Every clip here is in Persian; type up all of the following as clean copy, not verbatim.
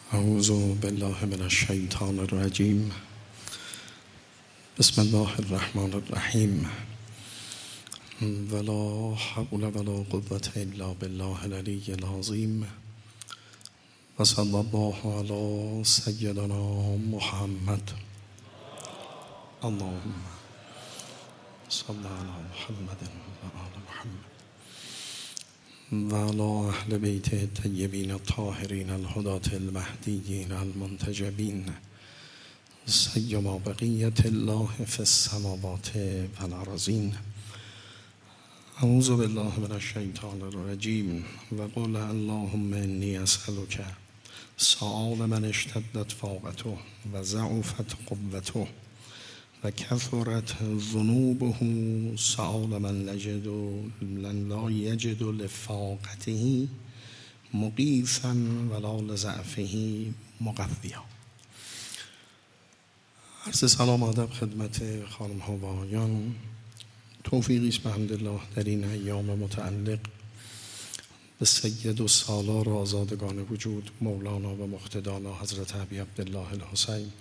اعوذ بالله من الشیطان الرجیم. بسم الله الرحمن الرحیم. ولا حول ولا قوة الا بالله العلی العظیم. و صلی الله علی سیدنا محمد. اللهم صل علی محمد و آل محمد و علی اهل بیت الطیبین الطاهرین الهداة المهدیین المنتجبین سیما بقیة الله فی السماوات و الارضین. اعوذ بالله من الشیطان الرجیم. و قل اللهم انی اسألک سؤال من اشتدت فاقته و ضعفت قوته و کثرت ذنوبه سؤال من لا یجد لفاقته مغیثا ولا لضعفه مقویا. عرض سلام و ادب خدمت خانم ها و آقایان. توفیقی است بحمدالله در این ایام متعلق به سید و سالار آزادگان وجود مولانا و مقتدانا حضرت ابی عبدالله الحسین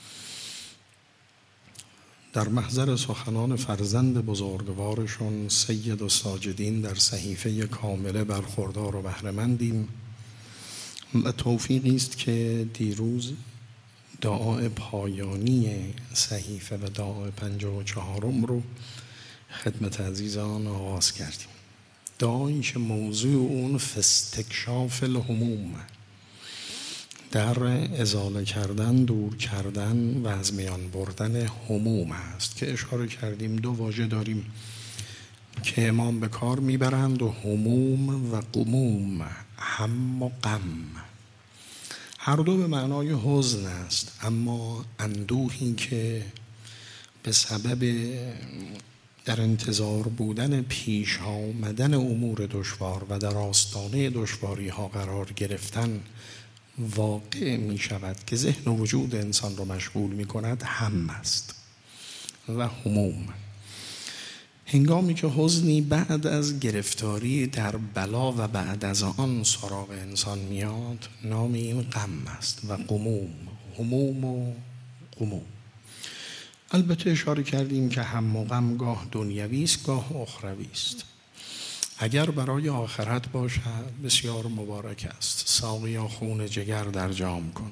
در محضر سخنان فرزند بزرگوارشون سید و ساجدین در صحیفه کامله برخوردار و بهره‌مندیم و توفیقی است که دیروز دعای پایانی صحیفه و دعای 54 رو خدمت عزیزان آغاز کردیم. دعایی که موضوع اون فاستکشاف الهموم، در ازاله کردن، دور کردن و از میان بردن هموم است که اشاره کردیم دو واژه داریم که امام به کار میبرند و هموم و غموم، هم و غم. هر دو به معنای حزن است، اما اندوهی که به سبب در انتظار بودن پیش آمدن امور دشوار و در آستانه دشواری ها قرار گرفتن واقع می شود که ذهن و وجود انسان رو مشغول می کند، هم است و هموم. هنگامی که حزنی بعد از گرفتاری در بلا و بعد از آن سراغ انسان میاد، نام این غم است و غموم، هموم و غموم. البته اشاره کردیم که هم و غم گاه دنیوی است گاه اخروی است. اگر برای آخرت باشد بسیار مبارک است. ساقیا خون جگر در جام کن،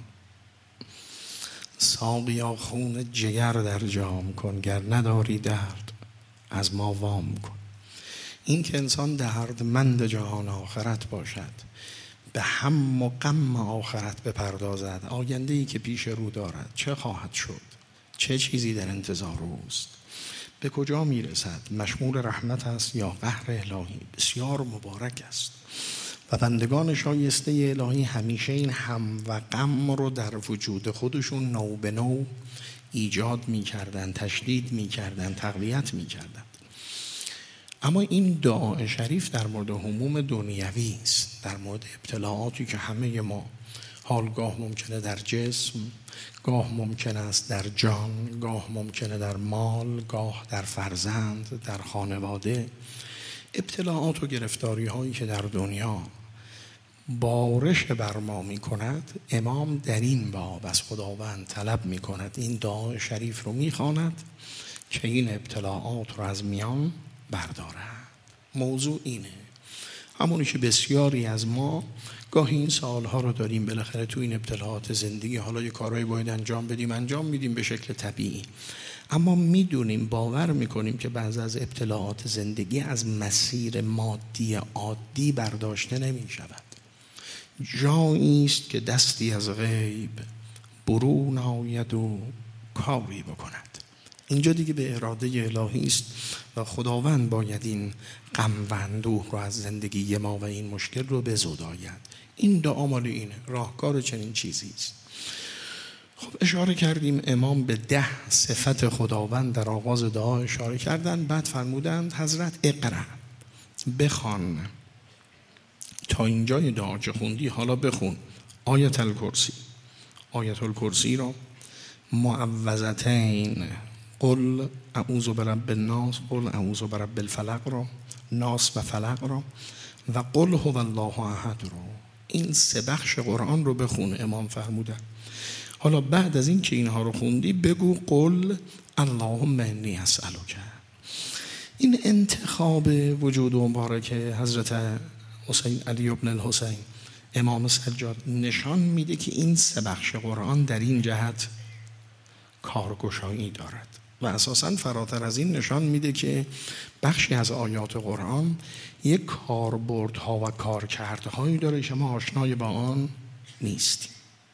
ساقیا خون جگر در جام کن، گر نداری درد از ما وام کن. این که انسان دردمند جهان آخرت باشد، به هم و غم آخرت بپردازد، آینده‌ای که پیش رو دارد چه خواهد شد، چه چیزی در انتظار اوست، به کجا میرسد، مشمول رحمت است یا قهر الهی، بسیار مبارک است. و بندگان شایسته الهی همیشه این هم و غم رو در وجود خودشون نو به نو ایجاد میکردن، تشدید میکردن، تقویت میکردن. اما این دعا شریف در مورد هموم دنیوی است، در مورد ابتلاعاتی که همه ما حالگاه ممکنه در جسم، گاه ممکن است در جان، گاه ممکنه در مال، گاه در فرزند، در خانواده. ابتلاعات و گرفتاری هایی که در دنیا بارش بر ما می کند، امام در این باب از خداوند طلب می کند، این دعا شریف رو می خواند که این ابتلاعات رو از میان بردارد. موضوع اینه، همونی که بسیاری از ما گاهی این سوالها رو داریم، بالاخره تو این ابتلاعات زندگی حالا یه کارهایی باید انجام میدیم به شکل طبیعی، اما میدونیم، باور میکنیم که بعضی از ابتلاعات زندگی از مسیر مادی عادی برداشته نمیشود. جایی است که دستی از غیب برون آید و کاری بکند. اینجا دیگه به اراده الهی است و خداوند باید این غم و اندوه رو از زندگی ما و این مشکل رو بزداید. این دعا مال اینه، راهکار چنین چیزی است. خب اشاره کردیم امام به 10 صفت خداوند در آغاز دعا اشاره کردن، بعد فرمودند حضرت اقرأ، بخوان. تا اینجای دعا که خوندی حالا بخون آیت الکرسی. آیت الکرسی را معوذتین، قل اعوذ برب الناس، قل اعوذ برب الفلق را، ناس و فلق را، و قل هو الله احد را. این 3 بخش قرآن رو بخون. امام فرمودن حالا بعد از این که اینها رو خوندی بگو قل اللهم انی اسألک. این انتخاب وجود مبارک حضرت حسین علی ابن الحسین امام سجاد نشان میده که این 3 بخش قرآن در این جهت کارگشایی دارد و اساساً فراتر از این نشان میده که بخشی از آیات قرآن یک کاربردها و کارکردهایی داره که ما آشنای با آن نیستیم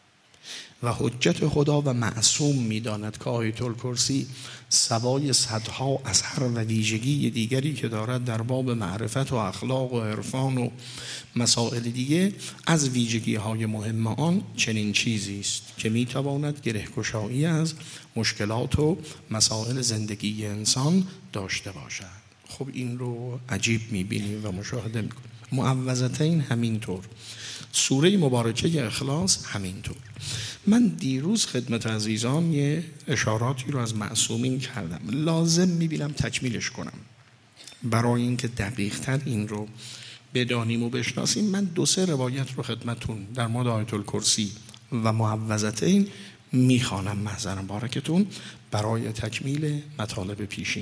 و حجت خدا و معصوم میداند که آیت الکرسی سوای صدها اثر و ویژگی دیگری که دارد در باب معرفت و اخلاق و عرفان و مسائل دیگه، از ویژگی های مهم آن چنین چیزی است که میتواند گره‌گشایی از مشکلات و مسائل زندگی انسان داشته باشد. خب این رو عجیب میبینیم و مشاهده میکنیم. معوذتین همینطور، سوره مبارکه اخلاص همینطور. من دیروز خدمت عزیزان یه اشاراتی رو از معصومین کردم، لازم میبینم تکمیلش کنم برای اینکه دقیق تر این رو بدانیم و بشناسیم. من 2-3 روایت رو خدمتون در مورد آیت الکرسی و معوذتین میخوانم محضرم بارکتون برای تکمیل مطالب پیشین.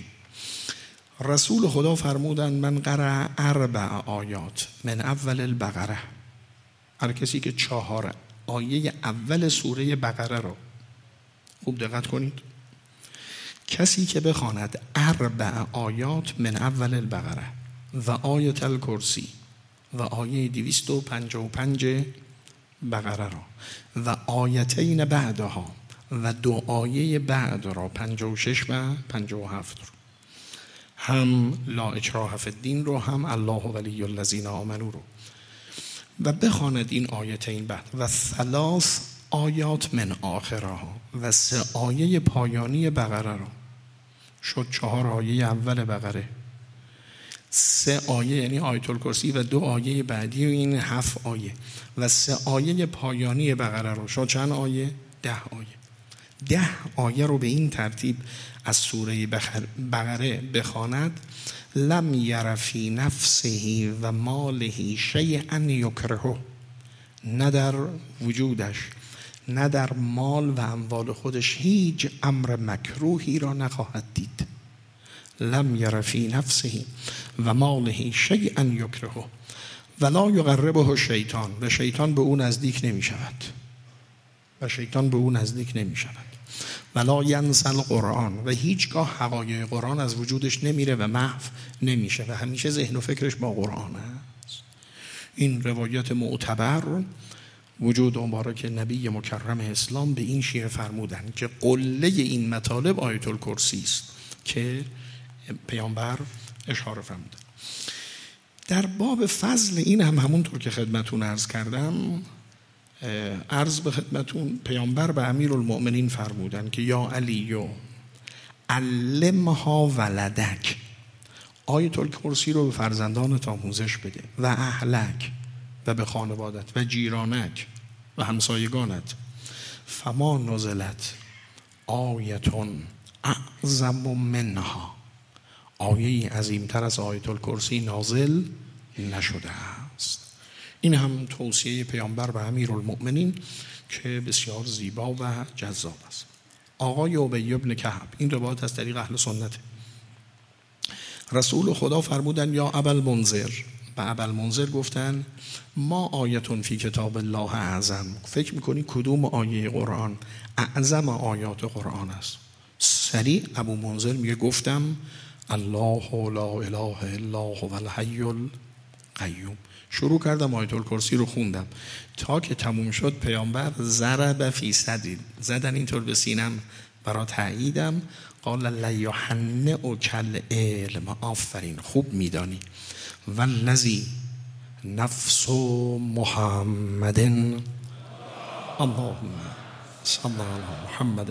رسول خدا فرمودن من قرأ 4 آیات من اول البقره، هر کسی که 4 آیه اول سوره بقره رو خوب دقت کنید، کسی که بخواند 4 آیات من اول البقره و آیت الکرسی و آیه 255 بقره را و آیتین بعدها و 2 آیه بعد را 56 و 57 رو، هم لا اکراه فی الدین رو، هم الله ولی الذین آمنوا رو، و بخواند این آیتین بعد و 3 آیات من آخرها و 3 آیه پایانی بقره را، شد 4 آیه اول بقره، 3 آیه یعنی آیت الکرسی و 2 آیه بعدی و این 7 آیه و 3 آیه پایانی بقره را، شد چند آیه؟ 10 آیه. 10 آیه رو به این ترتیب از سوره بقره بخواند، لم یر فی نفسه و ماله شیئا یکرهه، نه در وجودش نه در مال و اموال خودش هیچ امر مکروهی را نخواهد دید. لم یر فی نفسه و ماله شیئا یکرهه ولا یقربه شیطان، و شیطان به اون نزدیک نمی شود و شیطان به اون نزدیک نمی شود. ولا ینسى القرآن، و هیچگاه حقایق قرآن از وجودش نمیره و محو نمیشه و همیشه ذهن و فکرش با قرآن است. این روایت معتبر وجود مبارک نبی مکرم اسلام به این شیوه فرمودن که قله این مطالب آیت الکرسی است که پیامبر اشاره فرمودن. در باب فضل این هم همونطور که خدمتون عرض کردم، عرض به خدمتون پیامبر به امیرالمؤمنین فرمودن که یا علی علمها ولدک، آیت الکرسی رو به فرزندانت آموزش بده و اهلک، و به خانوادت و جیرانک و همسایگانت. فما نزلت آیتون اعظم منها، آیه عظیمتر از آیت الکرسی نازل نشده است. این هم توصیه پیامبر به امیرالمؤمنین که بسیار زیبا و جذاب است. آقای ابی بن کعب، این روایت از طریق اهل سنت، رسول خدا فرمودن یا ابوالمنذر، و ابوالمنذر گفتن ما آیتون فی کتاب الله اعظم، فکر میکنی کدوم آیه قرآن اعظم آیات قرآن است؟ سریع ابو منذر میگه گفتم الله لا اله الا هو الحی القیوم. شروع کردم آیت الکرسی رو خوندم تا که تموم شد پیامبر ضرب فی صدری، زدن اینطور به سینم برای تأییدم، قال لیحنئک العلم، آفرین خوب میدانی، والذی نفس محمد اللهم صل علی محمد،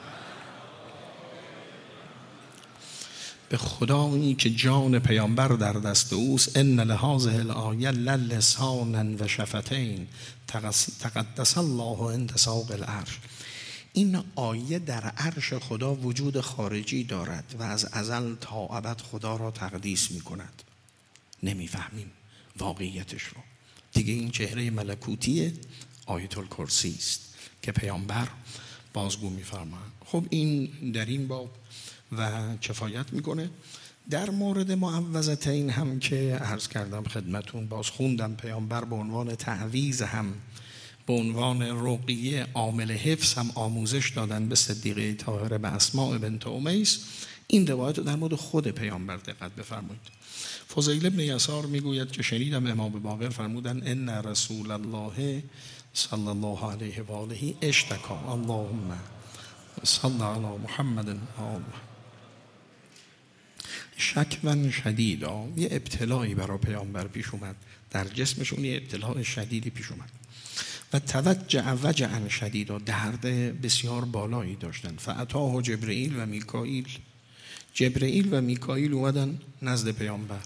به خدایی که جان پیامبر در دست اوست، ان لهذه الآیه للسانا و شفتین تقدس الله عند ساق العرش، این آیه در عرش خدا وجود خارجی دارد و از ازل تا ابد خدا را تقدیس می کند. نمیفهمیم واقعیتش رو، دیگه این چهره ملکوتی آیت الکرسی است که پیامبر بازگو می‌فرمایند. خب این در این باب و کفایت میکنه. در مورد معوذتین هم که عرض کردم خدمتون، باز خوندم پیامبر به عنوان تعویذ هم به عنوان رقیه عامل حفظ هم آموزش دادن به صدیقه طاهره به اسماء بنت امیس. این روایت رو در مورد خود پیامبر دقت بفرمایید. فضیل ابن یسار میگوید که شنیدم امام باقر فرمودن ان رسول الله صلی الله علیه و آله اشتکا اللهم صل علی محمد آله شکوى شدیدا. یه ابتلایی برای پیامبر پیش اومد، در جسمشون یه ابتلاء شدیدی پیش اومد و توجع وجعا شدیدا، درد بسیار بالایی داشتن. فاتاه جبرئیل و میکائیل. جبرئیل و میکائیل اومدن نزد پیامبر.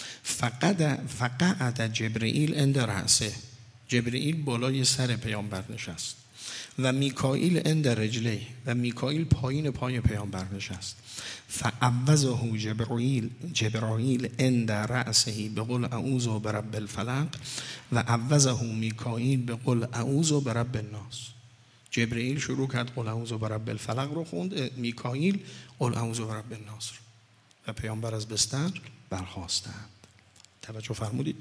فقعد جبرئیل عند رأسه. جبرئیل بالای سر پیامبر نشست و میکائیل عند رجله و میکائیل پایین پای پیامبر نشست. فعوذه جبرائیل عند رأسه بقول اعوذ برب الفلق و عوذه میکائیل بقول اعوذ برب الناس. جبرائیل شروع کرد قل اعوذ برب الفلق رو خوند، میکائیل قل اعوذ برب الناس رو، و پیامبر از بستر برخاستند. توجه فرمودید؟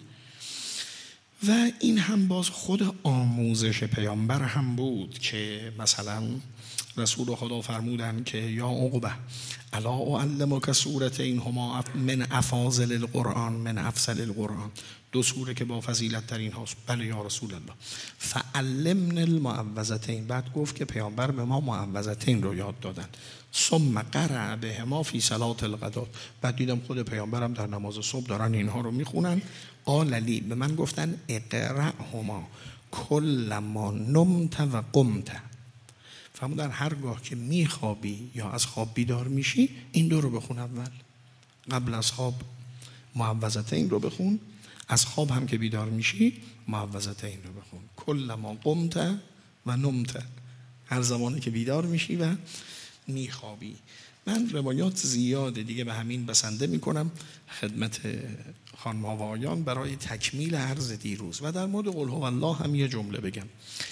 و این هم باز خود آموزش پیامبر هم بود که مثلا رسول خدا فرمودن که یا عقبه الا اعلمک سورتین هما من افاضل القرآن من افضل القرآن، دو سوره که با فضیلت ترین هاست. بله یا رسول الله. فعلمنا المعوذتین. بعد گفت که پیامبر به ما معوذتین رو یاد دادن. ثم قرأ بهما فی صلاة الغداة. بعد دیدم خود پیامبرم در نماز صبح دارن اینها رو میخونن. قال لی، به من گفتن اقرأهما کل ما نمت و قمت. فرمودن هرگاه که میخوابی یا از خواب بیدار میشی این دو رو بخون. اول قبل از خواب معوذتین رو بخون، از خواب هم که بیدار میشی معوذتین رو بخون. کل ما قمت و نمت، هر زمانی که بیدار میشی و میخوابی. من روایات زیاده دیگه به همین بسنده میکنم خدمت خانم‌ها و آقایان برای تکمیل عرض دیروز. و در مورد قل هو الله هم یه جمله بگم.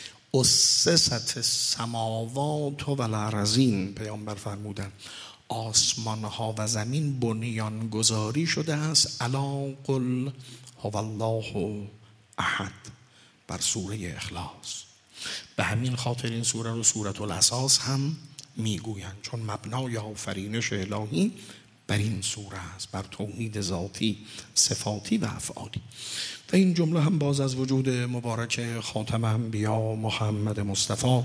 اسست السماوات و الارضین، پیامبر فرمودن آسمان ها و زمین بنیان گذاری شده است الا قل هو الله احد، بر سوره اخلاص. به همین خاطر این سوره رو سوره الاساس هم میگویند، چون مبنای آفرینش الهی بر این سوره است، بر توحید ذاتی صفاتی و افعالی. و این جمله هم باز از وجود مبارک خاتم انبیا محمد مصطفی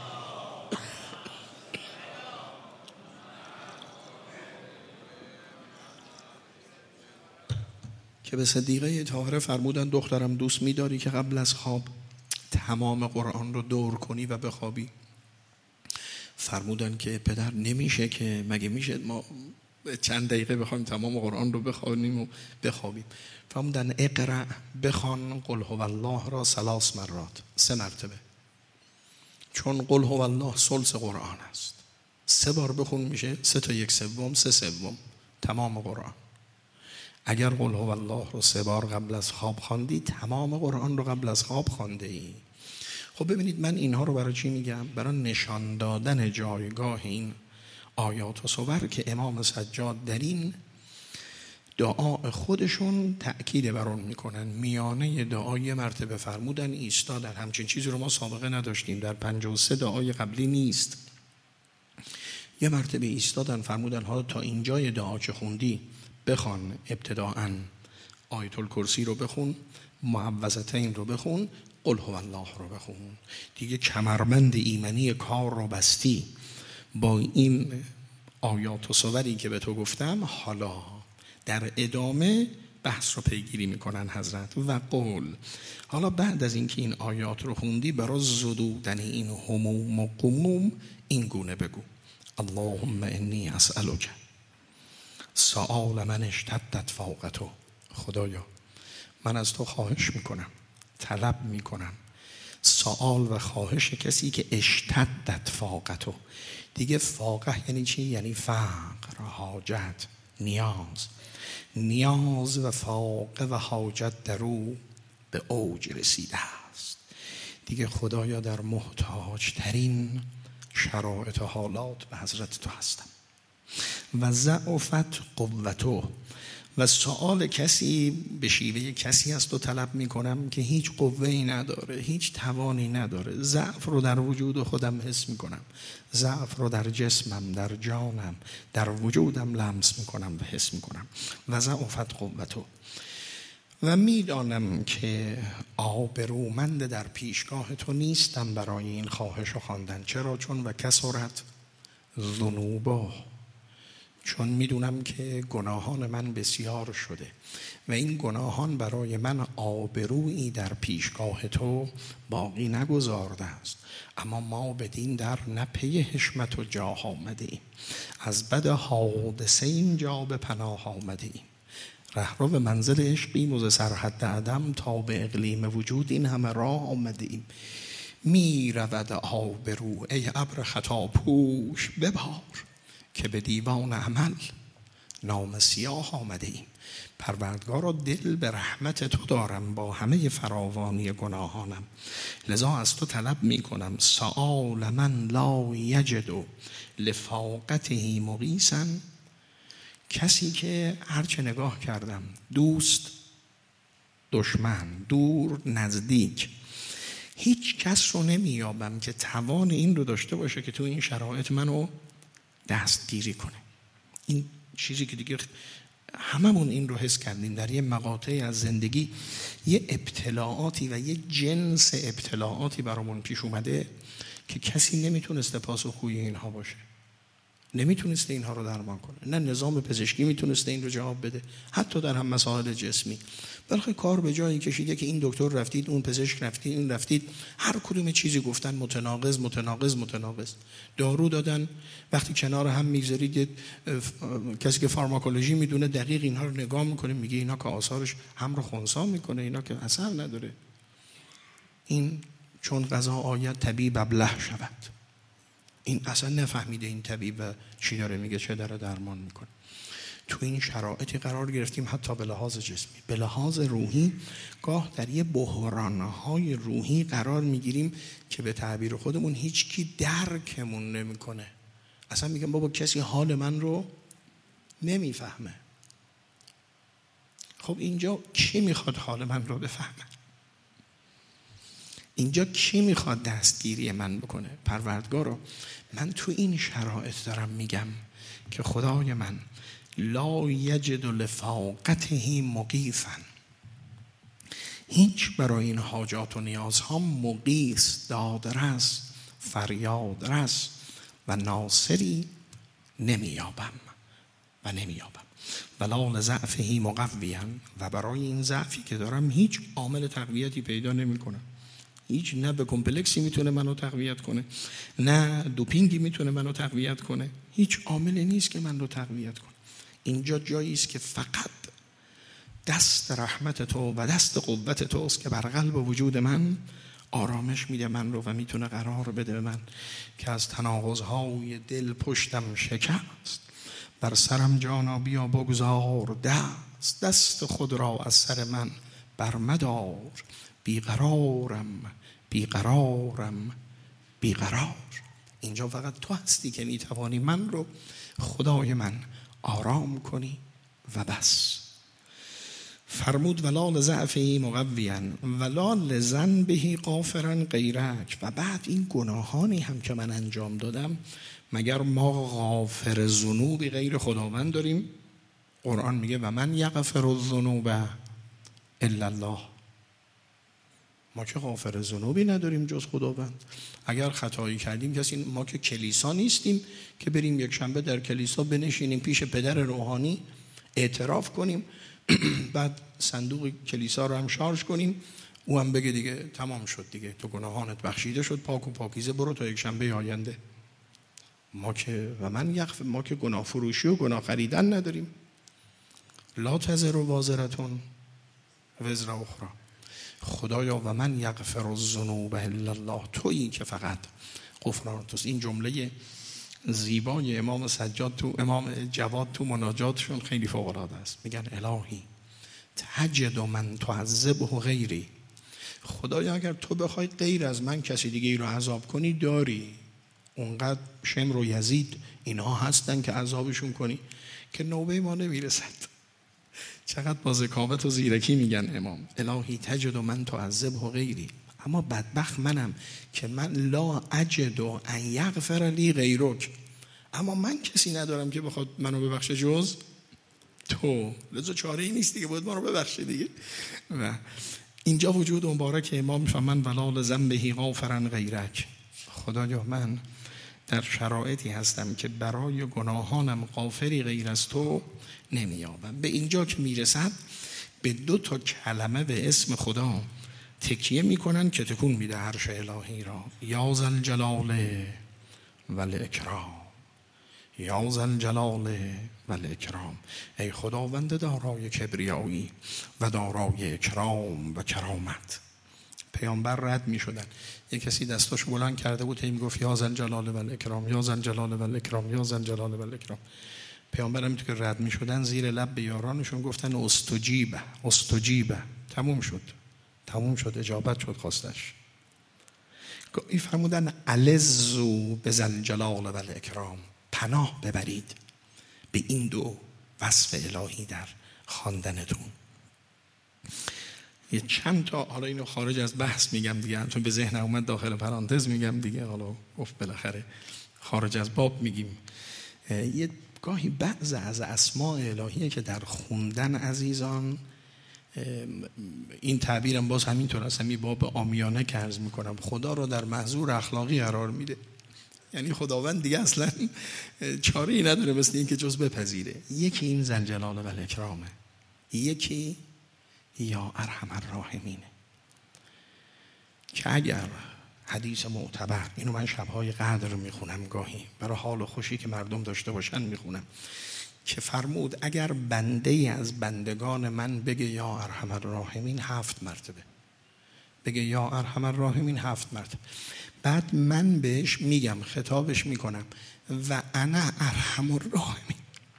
که به صدیقه طاهره فرمودن دخترم دوست می‌داری که قبل از خواب تمام قرآن رو دور کنی و بخوابی؟ فرمودن که پدر نمیشه، که مگه میشه ما چند دقیقه بخوایم تمام قرآن رو بخوانیم و بخوابیم؟ فرمودن اقرأ، بخوان قل هو الله را 3 مرات، 3 مرتبه، چون قل هو الله ثلث قرآن است. 3 بار بخون میشه 3 تا 1/3، 3/3 تمام قرآن. اگر قل هو الله رو 3 بار قبل از خواب خواندی تمام قرآن رو قبل از خواب خوانده ای. خب ببینید من اینها رو برای چی میگم؟ برای نشان دادن جایگاه این آیات و سور که امام سجاد در این دعا خودشون تأکید بر اون میکنن. میانه دعای مرتبه فرمودن ایستادن. همچین چیزی رو ما سابقه نداشتیم، در 53 دعای قبلی نیست. یه مرتبه ایستادن فرمودن حالا تا اینجای دعا که خوندی بخوان، ابتداءً آیت الکرسی رو بخون، معوذتین رو بخون، قل هو الله رو بخون. دیگه کمربند ایمنی کار رو بستی با این آیات و سوری که به تو گفتم. حالا در ادامه بحث رو پیگیری میکنن حضرت و قول. حالا بعد از اینکه این آیات رو خوندی برای زدودن این هموم و غموم این گونه بگو اللهم انی اسألک سؤال من اشتدت فاقته. خدایا من از تو خواهش میکنم، طلب میکنم سؤال و خواهش کسی که اشتدت فاقته. دیگه فاقه یعنی چی؟ یعنی فقر، حاجت، نیاز و فاقه و حاجت در او به اوج رسیده است. دیگه خدایا در محتاج ترین شرایط و حالات به حضرت تو هستم. و ضعفت قوتو، و سؤال کسی به شیوه کسی است و طلب میکنم که هیچ قوه‌ای نداره، هیچ توانی نداره. ضعف رو در وجود خودم حس میکنم، ضعف رو در جسمم، در جانم، در وجودم لمس میکنم و حس میکنم. و ضعفت قوتو، و میدانم که آبرومند در پیشگاه تو نیستم برای این خواهش و خواندن. چرا؟ چون و کثرت ذنوبا، چون میدونم که گناهان من بسیار شده و این گناهان برای من آبرویی در پیشگاه تو باقی نگذارده است. اما ما بدین در نه پی حشمت و جاه آمده ایم، از بد حادثه اینجا به پناه آمده ایم. رهرو به منزل عشقیم و ز سرحد عدم تا به اقلیم وجود این همه راه آمده ایم. می رود آبرو ای ابر خطا پوش ببار، که به دیوان عمل نام سیاه آمده ایم. پروردگارا دل به رحمت تو دارم با همه فراوانی گناهانم، لذا از تو طلب می کنم سؤال من لا یجد لفاقته مغیثا. کسی که هرچه نگاه کردم، دوست، دشمن، دور، نزدیک، هیچ کس رو نمیابم که توان این رو داشته باشه که تو این شرایط منو دستگیری کنه. این چیزی که دیگه هممون این رو حس کردیم در یه مقاطعی از زندگی، یه ابتلاعاتی و یه جنس ابتلاعاتی برامون پیش اومده که کسی نمیتونسته پاسخگوی اینها باشه، نمیتونسته اینها رو درمان کنه. نه نظام پزشکی میتونسته این رو جواب بده، حتی در هم مسائل جسمی. بلکه کار به جایی کشیده که این دکتر رفتید، اون پزشک رفتید، این رفتید، هر کدوم چیزی گفتن متناقض متناقض متناقض. دارو دادن، وقتی کنار هم میگذارید کسی که فارماکولوژی میدونه دقیق اینها رو نگاه میکنه، میگه اینا که آثارش هم رو خنثی میکنه، اینا که اثر نداره. این چون قضا آید طبیب ابله شود. این اصلا نفهمیده این طبیب چی داره میگه، چه داره درمان میکنه. تو این شرایطی قرار گرفتیم حتی به لحاظ جسمی، به لحاظ روحی گاه در یه بحرانهای روحی قرار میگیریم که به تعبیر خودمون هیچکی درکمون نمیکنه. اصلا میگم بابا کسی حال من رو نمیفهمه. خب اینجا کی میخواد حال من رو بفهمه؟ اینجا کی میخواد دستگیری من بکنه؟ پروردگارا من تو این شرایط دارم میگم که خدای من لا یجد لفاقته مغیثا، هیچ برای این حاجات و نیازها مغیث، دادرس، فریاد رس و ناصری نمیابم ولا لضعفه مقویا، و برای این ضعفی که دارم هیچ عامل تقویتی پیدا نمی کنم. هیچ نه به کمپلکسی میتونه منو تقویت کنه، نه دوپینگی میتونه منو تقویت کنه، هیچ عاملی نیست که منو تقویت کنه. اینجا جایی است که فقط دست رحمت تو و دست قوت توست که بر قلب و وجود من آرامش میده من رو و میتونه قرار بده من که از تناقض‌های دل پشتم شکست. بر سرم جانا بیا بگذار دست خود را از سر من برمدار. بیقرار. اینجا فقط تو هستی که میتوانی من رو خدای من آرام کنی و بس. فرمود ولا لضعفه مقویا ولا لذنبه غافرا غیرک. و بعد این گناهانی هم که من انجام دادم، مگر ما غافر ذنوبی غیر خداوند داریم؟ قرآن میگه و من یغفر الذنوب الا الله. ما که غافر ذنوبی نداریم جز خداوند. اگر خطایی کردیم کسی، ما که کلیسا نیستیم که بریم یک شنبه در کلیسا بنشینیم پیش پدر روحانی اعتراف کنیم بعد صندوق کلیسا رو هم شارژ کنیم، او هم بگه دیگه تمام شد دیگه، تو گناهانت بخشیده شد، پاک و پاکیزه، برو تا یک شنبه آینده. ما که گناه فروشی و گناه خریدن نداریم. لا تزر وازرتون وزر اخرى. خدایا و من یغفر الذنوب الا الله، تویی که فقط غفران توست. این جمله زیبای امام سجاد تو امام جواد تو مناجاتشون خیلی فوق العاده است. میگن الهی تجد من تعذبه غیری خدایا اگر تو بخوای غیر از من کسی دیگه ای رو عذاب کنی داری، اونقدر شمر و یزید اینها هستن که عذابشون کنی که نوبه ما نمیرسد. چقدر با ذکاوت و زیرکی میگن امام الهی تجد و من تعذبه غیری، اما بدبخت منم که من لا اجد و ان یغفر لی غیرک، اما من کسی ندارم که بخواد منو ببخشه جز تو، لذا چاره ای نیست دیگه، باید ما رو ببخشه دیگه. و اینجا وجود مبارک امام میفهمن ولا لذنبه غافرا غیرک، خدایا من در شرایطی هستم که برای گناهانم غافری غیر از تو نمیابم. به اینجا که میرسد به 2 کلمه به اسم خدا تکیه میکنن که تکون میده عرش الهی را. یا ذا الجلال و الاکرام، یا ذا الجلال و الاکرام، ای خداوند دارای کبریایی و دارای اکرام و کرامت. پیامبر رد می شدن، یک کسی دستاشو بلند کرده بود می گفت یا ذا الجلال و الاکرام، یا ذا الجلال و الاکرام، یا ذا الجلال و الاکرام. پیامبر هم که رد می شدن زیر لب به یارانشون گفتن استجیبه استجیبه، تموم شد، اجابت شد خواستش. این فرمودن الزو به ذا الجلال و الاکرام، پناه ببرید به این 2 وصف الهی در خواندنتون. یه چند تا، حالا اینو خارج از بحث میگم دیگه، چون به ذهن اومد داخل پرانتز میگم دیگه، حالا گفت بالاخره خارج از باب میگیم. یه گاهی بعض از اسماء الهیه که در خوندن عزیزان، این تعبیرم باز همینطور است، همین باب عامیانه که عرض میکنم، خدا رو در محظور اخلاقی قرار میده. یعنی خداوند دیگه اصلا چاره ای نداره مثل این که جز بپذیره. یکی این ذا الجلال و الاکرامه، یکی یا ارحم الراحمینه، که اگر حدیث معتبر، اینو من شبهای قدر میخونم گاهی برای حال و خوشی که مردم داشته باشن میخونم، که فرمود اگر بنده ای از بندگان من بگه یا ارحم الراحمین 7 مرتبه، بگه یا ارحم الراحمین 7 مرتبه، بعد من بهش میگم، خطابش میکنم و انا ارحم الراحمین،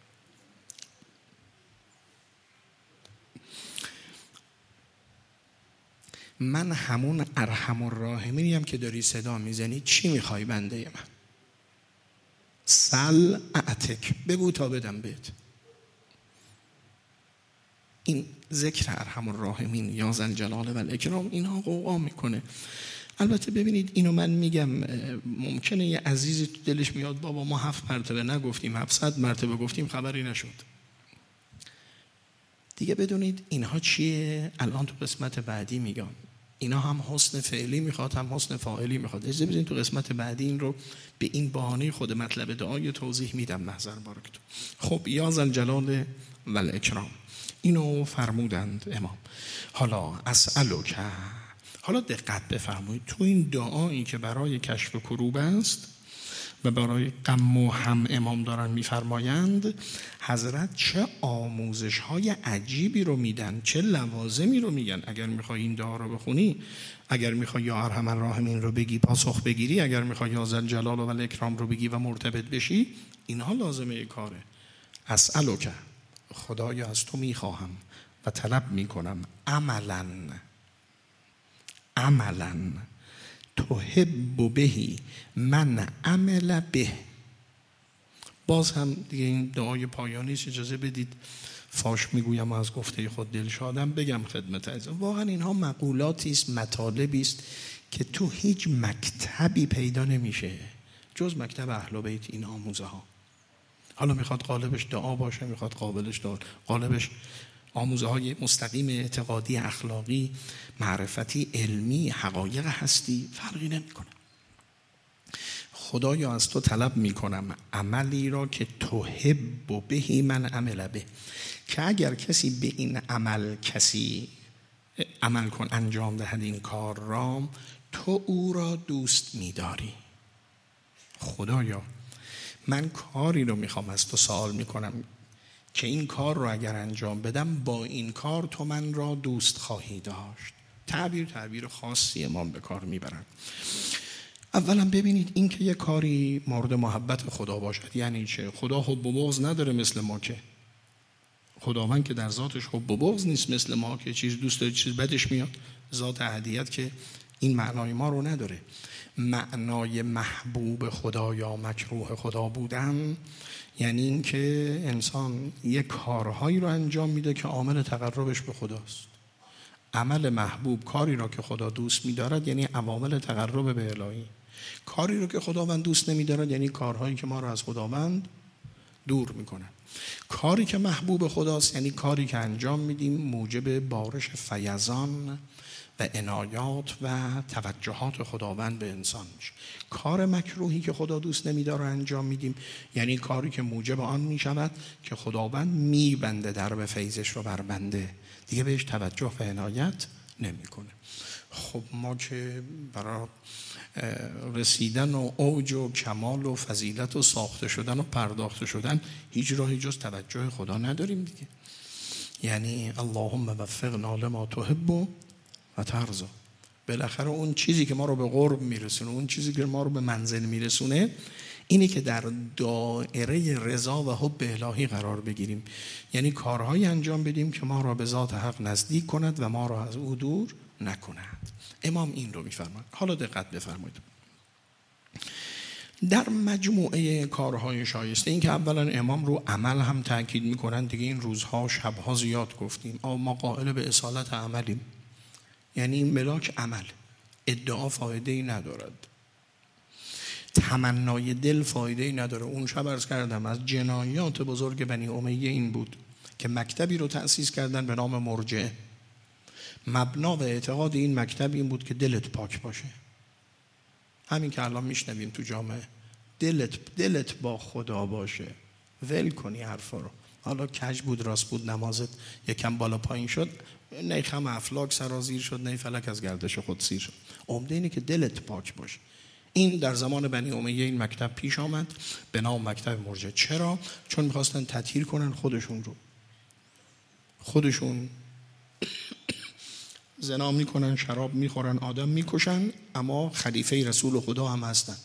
من همون ارحم الراحمینیم که داری صدا میزنی، چی میخوای بنده من؟ سل اعتک، بگو تا بدم بهت. این ذکر ارحم الراحمین یا ذا الجلال و الاکرام اینها قوقا میکنه. البته ببینید اینو من میگم، ممکنه یه عزیزی تو دلش میاد بابا ما 7 مرتبه نگفتیم، 700 مرتبه گفتیم خبری نشد دیگه. بدونید اینها چیه؟ الان تو قسمت بعدی میگم اینا هم حسن فعلی میخواد هم حسن فاعلی میخواد. اجازه بدین تو قسمت بعدی این رو به این بهانه خود مطلب دعای توضیح میدم محضر بارکتون. خب یا ذا الجلال و الاکرام اینو فرمودند امام. حالا اسألک، حالا دقت بفرمایید تو این دعایی که برای کشف کروب است و برای غم و هم امام دارن میفرمایند، حضرت چه آموزش های عجیبی رو میدن، چه لوازمی رو میگن. اگر میخوای این دعا رو بخونی، اگر میخوای یا ارحم الراحمین رو بگی پاسخ بگیری، اگر میخوای یا ذا الجلال و الاکرام رو بگی و مرتبط بشی، اینها لازمه کاره. اسألک، خدایا از تو میخواهم و طلب میکنم عملا تحب بهی من عمل به. باز هم دیگه این دعای پایانیش، اجازه بدید فاش میگویم و از گفته خود دلشادم بگم خدمت عزیز. واقعا اینها مقولاتی است، مطالبی است که تو هیچ مکتبی پیدا نمیشه جز مکتب اهل بیت این آموزه ها. حالا میخواد قالبش دعا باشه، میخواد قالبش آموزه های مستقیم اعتقادی، اخلاقی، معرفتی، علمی، حقایق هستی، فرقی نمیکنه. خدایا از تو طلب میکنم عملی را که تحب بهی من عمل به، که اگر کسی به این عمل عمل کن، انجام دهد این کار را، تو او را دوست میداری. خدایا من کاری رو میخوام از تو سوال میکنم که این کار رو اگر انجام بدم با این کار تو من را دوست خواهی داشت. تعبیر خاصی امام به کار میبرن. اولا ببینید این که یه کاری مورد محبت خدا باشد یعنی چه؟ خدا حب و بغض نداره مثل ما، که خداوند که در ذاتش حب و بغض نیست مثل ما که چیز دوست داره چیز بدش میاد. ذات احدیت که این معنای ما رو نداره. معنای محبوب خدا یا مکروه خدا بودن یعنی این که انسان یک کارهایی رو انجام میده که عامل تقربش به خداست. عمل محبوب کاری را که خدا دوست می‌دارد یعنی عوامل تقرب به الهی. کاری رو که خداوند دوست نمی‌دارد یعنی کارهایی که ما رو از خداوند دور می‌کنن. کاری که محبوب خداست یعنی کاری که انجام میدیم موجب بارش فیضان و عنایات و توجهات خداوند به انسان میشه. کار مکروهی که خدا دوست نمی‌داره انجام میدیم یعنی کاری که موجب آن میشود که خداوند میبنده در به فیضش رو بر بنده، دیگه بهش توجه و عنایت نمیکنه. خب ما که برای رسیدن و اوج و کمال و فضیلت و ساخته شدن و پرداخته شدن هیچ راهی جز توجه خدا نداریم دیگه. یعنی اللهم وفقنا لما تحب و ترضا. بالاخره اون چیزی که ما رو به قرب میرسونه، اون چیزی که ما رو به منزل میرسونه اینه که در دایره رضا و حب الهی قرار بگیریم. یعنی کارهایی انجام بدیم که ما را به ذات حق نزدیک کند و ما را از او دور نکند. امام این رو میفرماید. حالا دقت بفرمایید. در مجموعه کارهای شایسته، این که اولا امام رو عمل هم تاکید میکنن دیگه، این روزها شبها زیاد گفتیم ما قائل به اصالت عملیم. یعنی این ملاک عمل، ادعا فایده ای ندارد، تمنای دل فایده ای نداره. اون شب عرض کردم از جنایات بزرگ بنی امیه این بود که مکتبی رو تأسیس کردن به نام مرجعه. مبنا و اعتقاد این مکتب این بود که دلت پاک باشه. همین که الان میشنویم تو جامعه، دلت با خدا باشه، ول کنی حرفا رو. حالا کج بود راست بود، نمازت یکم بالا پایین شد، نه خم افلاک سرازیر شد، نه فلک از گردش خود سیر شد. عمده اینه که دلت پاک باشه. این در زمان بنی امیه این مکتب پیش آمد به نام مکتب مرجعه. چرا؟ چون میخواستن تطهیر کنن خودشون رو. خودشون زنا میکنن، شراب میخورن، آدم میکشن، اما خلیفه رسول خدا هم هستن.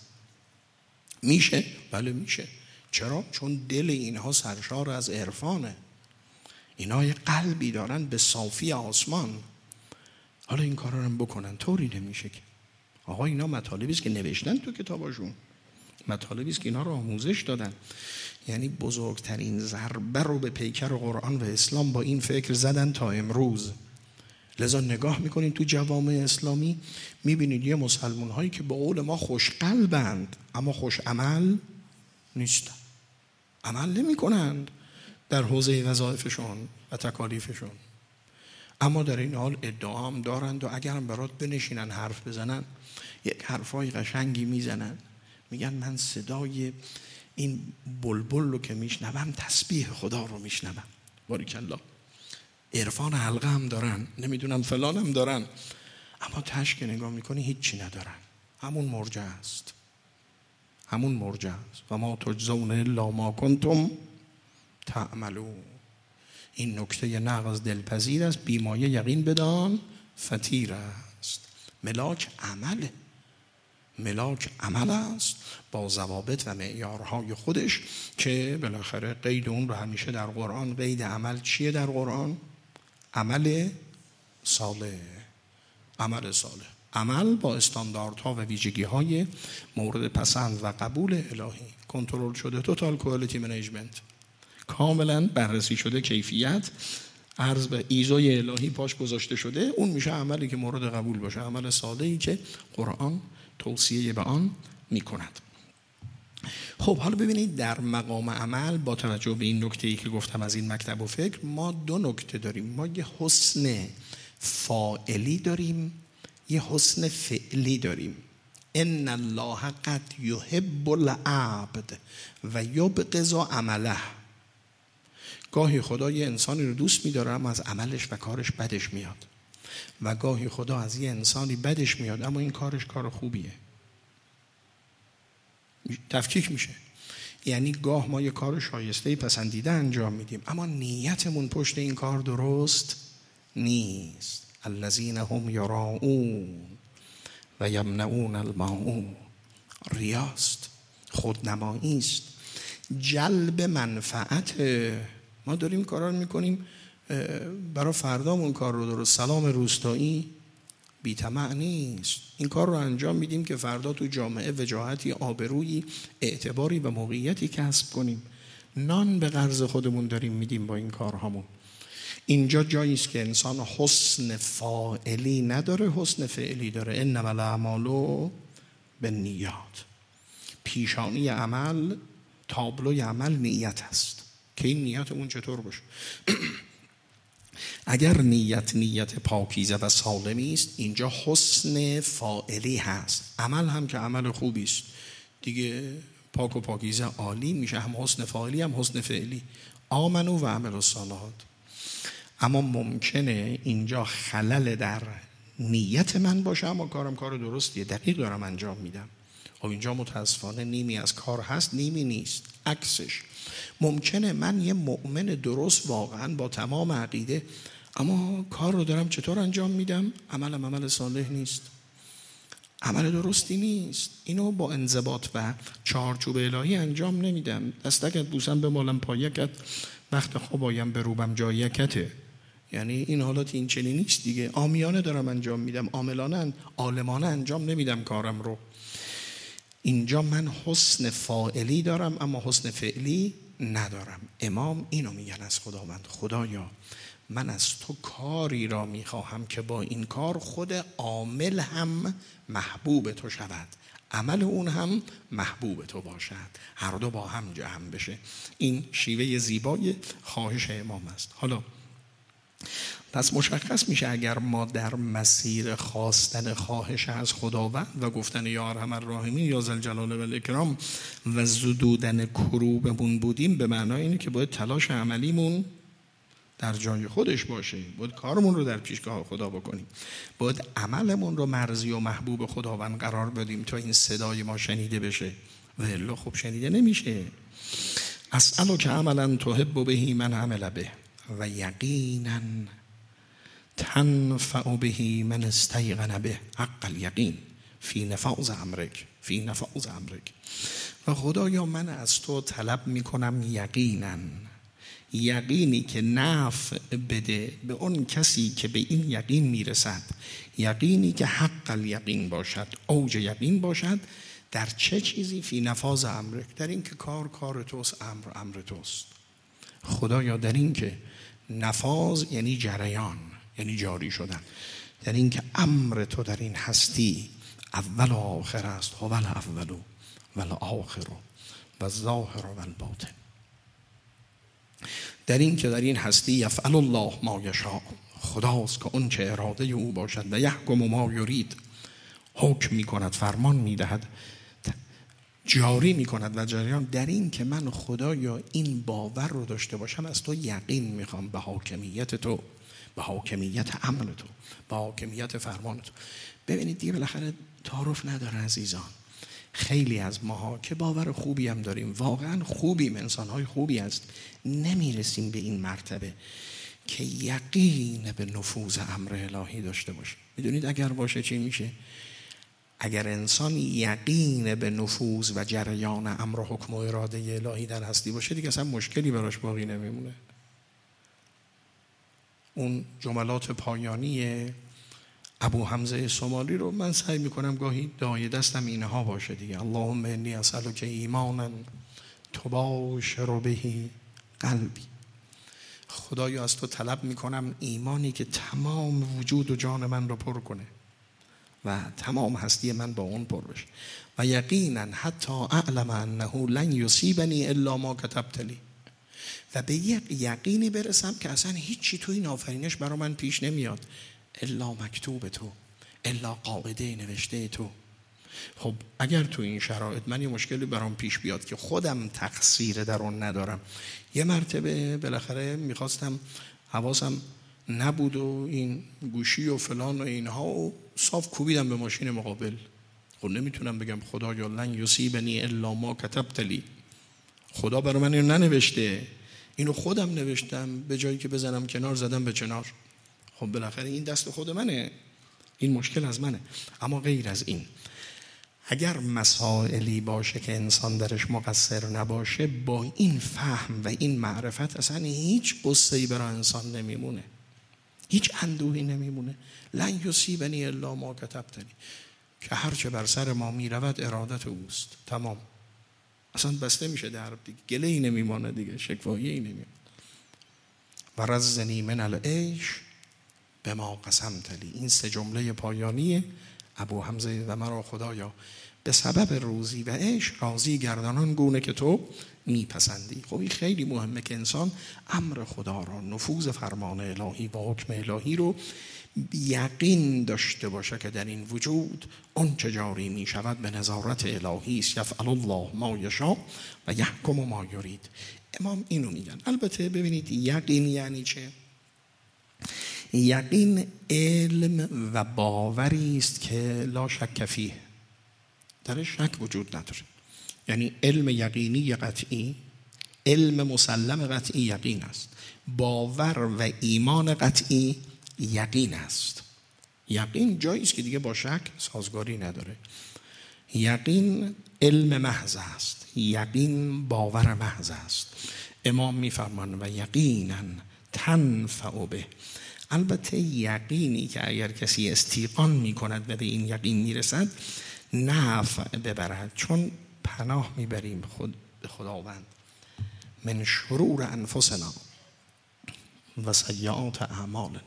میشه؟ بله میشه. چرا؟ چون دل اینها سرشار از عرفانه، اینا یه قلبی دارن به صافی آسمان. حالا این کارا رو بکنن طوری نمیشه که آقا اینا مطالبی است که نوشتن تو کتاباشون، مطالبی است که اینا رو آموزش دادن. یعنی بزرگترین ضربه رو به پیکر قرآن و اسلام با این فکر زدن تا امروز. لذا نگاه میکنید تو جوامع اسلامی میبینید یه مسلمان هایی که به قول ما خوش قلبند اما خوش عمل نیستن، عمل نمی کنند در حوزه وظایفشون و تکالیفشون، اما در این حال ادعا هم دارند و اگر هم برات بنشینن حرف بزنن یک حرفای قشنگی میزنن، میگن من صدای این بلبل رو که میشنوم تسبیح خدا رو میشنوم. باریکالله. عرفان حلقه هم دارن، نمیدونم فلان هم دارن، اما تش که نگاه میکنی هیچی ندارن. همون مرجع است، همون مرجع است. و ما تجزون الا ما کنتم تعملون. این نکته نقض دلپذیر است، بیمایه یقین بدان فطیر است. ملاک عمله، ملاک عمل است با ضوابط و معیارهای خودش که بالاخره قید اون رو همیشه در قرآن. قید عمل چیه در قرآن؟ عمل صالح. عمل صالح، عمل با استانداردها و ویژگی‌های مورد پسند و قبول الهی، کنترل شده، توتال کوالیتی منیجمنت، کاملا بررسی شده، کیفیت عرض به ایزوی الهی پاش گذاشته شده. اون میشه عملی که مورد قبول باشه، عمل صالحی که قرآن توصیه به آن میکند. خب حالا ببینید در مقام عمل با توجه به این نکته‌ای که گفتم از این مکتب و فکر، ما دو نکته داریم. ما یه حسن فاعلی داریم، یه حسن فعلی داریم. ان الله قد یحب العبد و یبغض عمله. گاهی خدا یه انسانی رو دوست می‌داره اما از عملش و کارش بدش میاد، و گاهی خدا از یه انسانی بدش میاد اما این کارش کار خوبیه. تفکیک میشه. یعنی گاه ما یه کار شایسته پسندیده انجام میدیم اما نیتمون پشت این کار درست نیست. الذین هم یراؤون و یمنعون الماعون. ریاست، خودنمایی است، جلب منفعت. ما داریم کارا رو میکنیم برای فردامون کار رو درست. سلام روستایی بی طمع نیست. این کار رو انجام میدیم که فردا تو جامعه وجاهتی، آبرویی، اعتباری و موقعیتی کسب کنیم. نان به قرض خودمون داریم میدیم با این کارهامون. اینجا جایی است که انسان حسن فاعلی نداره، حسن فعلی داره. انما الاعمال بالنیات. پیشانی عمل، تابلوی عمل نیت است که این نیت اون چطور باشه. اگر نیت پاکیزه و سالمی است، اینجا حسن فاعلی هست. عمل هم که عمل خوبی است دیگه، پاک و پاکیزه عالی میشه، هم حسن فاعلی هم حسن فعلی. آمنو و عملوا الصالحات. اما ممکنه اینجا خلل در نیت من باشه، اما کارم کار درستیه، دقیق دارم انجام میدم. خب اینجا متاسفانه نیمی از کار هست، نیمی نیست. عکسش ممکنه من یه مؤمن درست واقعا با تمام عقیده، اما کار رو دارم چطور انجام میدم؟ عملم عمل صالح نیست، عمل درستی نیست. اینو با انضباط و چارچوب الهی انجام نمیدم. دستکت بوسم به مالم پایکت، وقت خواب آیم به روبم جایکته. یعنی این حالات این چنین نیست دیگه. عامیانه دارم انجام میدم، عالمانه انجام نمیدم کارم رو. اینجا من حسن فاعلی دارم اما حسن فعلی ندارم. امام اینو میگن از خداوند: خدایا من از تو کاری را میخواهم که با این کار خود عامل هم محبوب تو شود، عمل اون هم محبوب تو باشد، هر دو با هم جمع بشه. این شیوه زیبای خواهش امام است. حالا پس مشخص میشه اگر ما در مسیر خواستن خواهش از خداوند و گفتن یا ارحم الراحمین یا ذوالجلال و الاکرام و زدودن کروبمون بودیم، به معنای اینه که باید تلاش عملیمون در جای خودش باشه، باید کارمون رو در پیشگاه خدا بکنیم، باید عملمون رو مرضی و محبوب خداوند قرار بدیم تا این صدای ما شنیده بشه، و الا خب شنیده نمیشه. اسألک عملا تحب به من عمل به و یقینا تنفع به من استیقن به حق الیقین فی نفاذ امرک و خدایا من از تو طلب میکنم یقینی که نفع بده به اون کسی که به این یقین میرسد، یقینی که حق الیقین باشد، اوج یقین باشد. در چه چیزی؟ فی نفاذ امرک، در این که کار توست، امر توست. خدایا در این که نفاذ یعنی جریان، یعنی جاری شدن، در این که امر تو در این هستی اول و آخر است، هو الاول و الاخر و الظاهر و الباطن. در این که در این هستی یفعل الله ما یشاء، خداست که اون چه اراده او باشد، و یحکم ما یرید، حکم می کند، فرمان می دهد، جاری می کند و جریان. در این که من خدایا این باور رو داشته باشم، از تو یقین میخوام به حاکمیت تو، به حاکمیت عمل تو، به حاکمیت فرمان تو. ببینید دیگه بالاخره تعارف نداره عزیزان. خیلی از ماها که باور خوبی هم داریم، واقعا خوبیم، انسانهای خوبی است، نمیرسیم به این مرتبه که یقین به نفوذ امر الهی داشته باشیم. میدونید اگر باشه چی میشه؟ اگر انسان یقین به نفوذ و جریان امر و حکم و اراده الهی در هستی باشه، دیگه اصلا مشکلی براش باقی نمیمونه. اون جملات پایانی ابو حمزه سومالی رو من سعی میکنم گاهی دعای دستم اینها باشه دیگه. اللهم انی اسألک ایمانا تباشر به قلبی. خدایا از تو طلب میکنم ایمانی که تمام وجود و جان من رو پر کنه و تمام هستی من با اون پر بشه. و یقینا حتی اعلم انه لن یصیبنی الا ما کتبت لی، و به یک یقینی برسم که اصلا هیچی توی این آفرینش برا من پیش نمیاد الا مکتوب تو، الا قاعده نوشته تو. خب اگر تو این شرایط من یه مشکلی برام پیش بیاد که خودم تقصیر در اون ندارم، یه مرتبه بالاخره میخواستم، حواسم نبود و این گوشی و فلان و اینها و صاف کوبیدم به ماشین مقابل. خب نمیتونم بگم خدایا لن یصیبنی الا ما کتبت لی، خدا برای من اینو ننوشته، اینو خودم نوشتم، به جایی که بزنم کنار زدم به کنار. خب بالاخره این دست خود منه، این مشکل از منه. اما غیر از این، اگر مسائلی باشه که انسان درش مقصر نباشه، با این فهم و این معرفت اصلا هیچ قصه‌ای برای انسان نمیمونه. هیچ اندوهی نمیمونه. لن یصیبنی الا ما کتبتنی، که هرچه بر سر ما میرود ارادت اوست. تمام، اصلا بسته میشه در دیگه، گله‌ای نمیمانه دیگه، شکوایی‌ای نمیمانه. و رزنی من العیش به ما قسمت لی. این 3 جمله پایانی ابو حمزه: و مرا خدایا به سبب روزی و عیش راضی گردانان گونه که تو میپسندی. خب این خیلی مهمه که انسان امر خدا را، نفوذ فرمان الهی و حکم الهی رو یقین داشته باشه که در این وجود اون چه جاری می شود به نظارت الهی است. یفعل الله ما یشاء و یحکم ما یرید. امام اینو میگن. البته ببینید یقین یعنی چه؟ یقین علم و باوری است که لا شک فیه، درش شک وجود نداره. یعنی علم یقینی قطعی، علم مسلم قطعی یقین است. باور و ایمان قطعی یقین است. یقین جایی است که دیگه با شک سازگاری نداره. یقین علم محض است، یقین باور محض است. امام میفرمان و یقینا تنفع به. البته یقینی که اگر کسی استیقان میکند و به این یقین میرسد نفع ببرد، چون پناه میبریم به خداوند من شرور انفسنا و سیئات اعمالنا.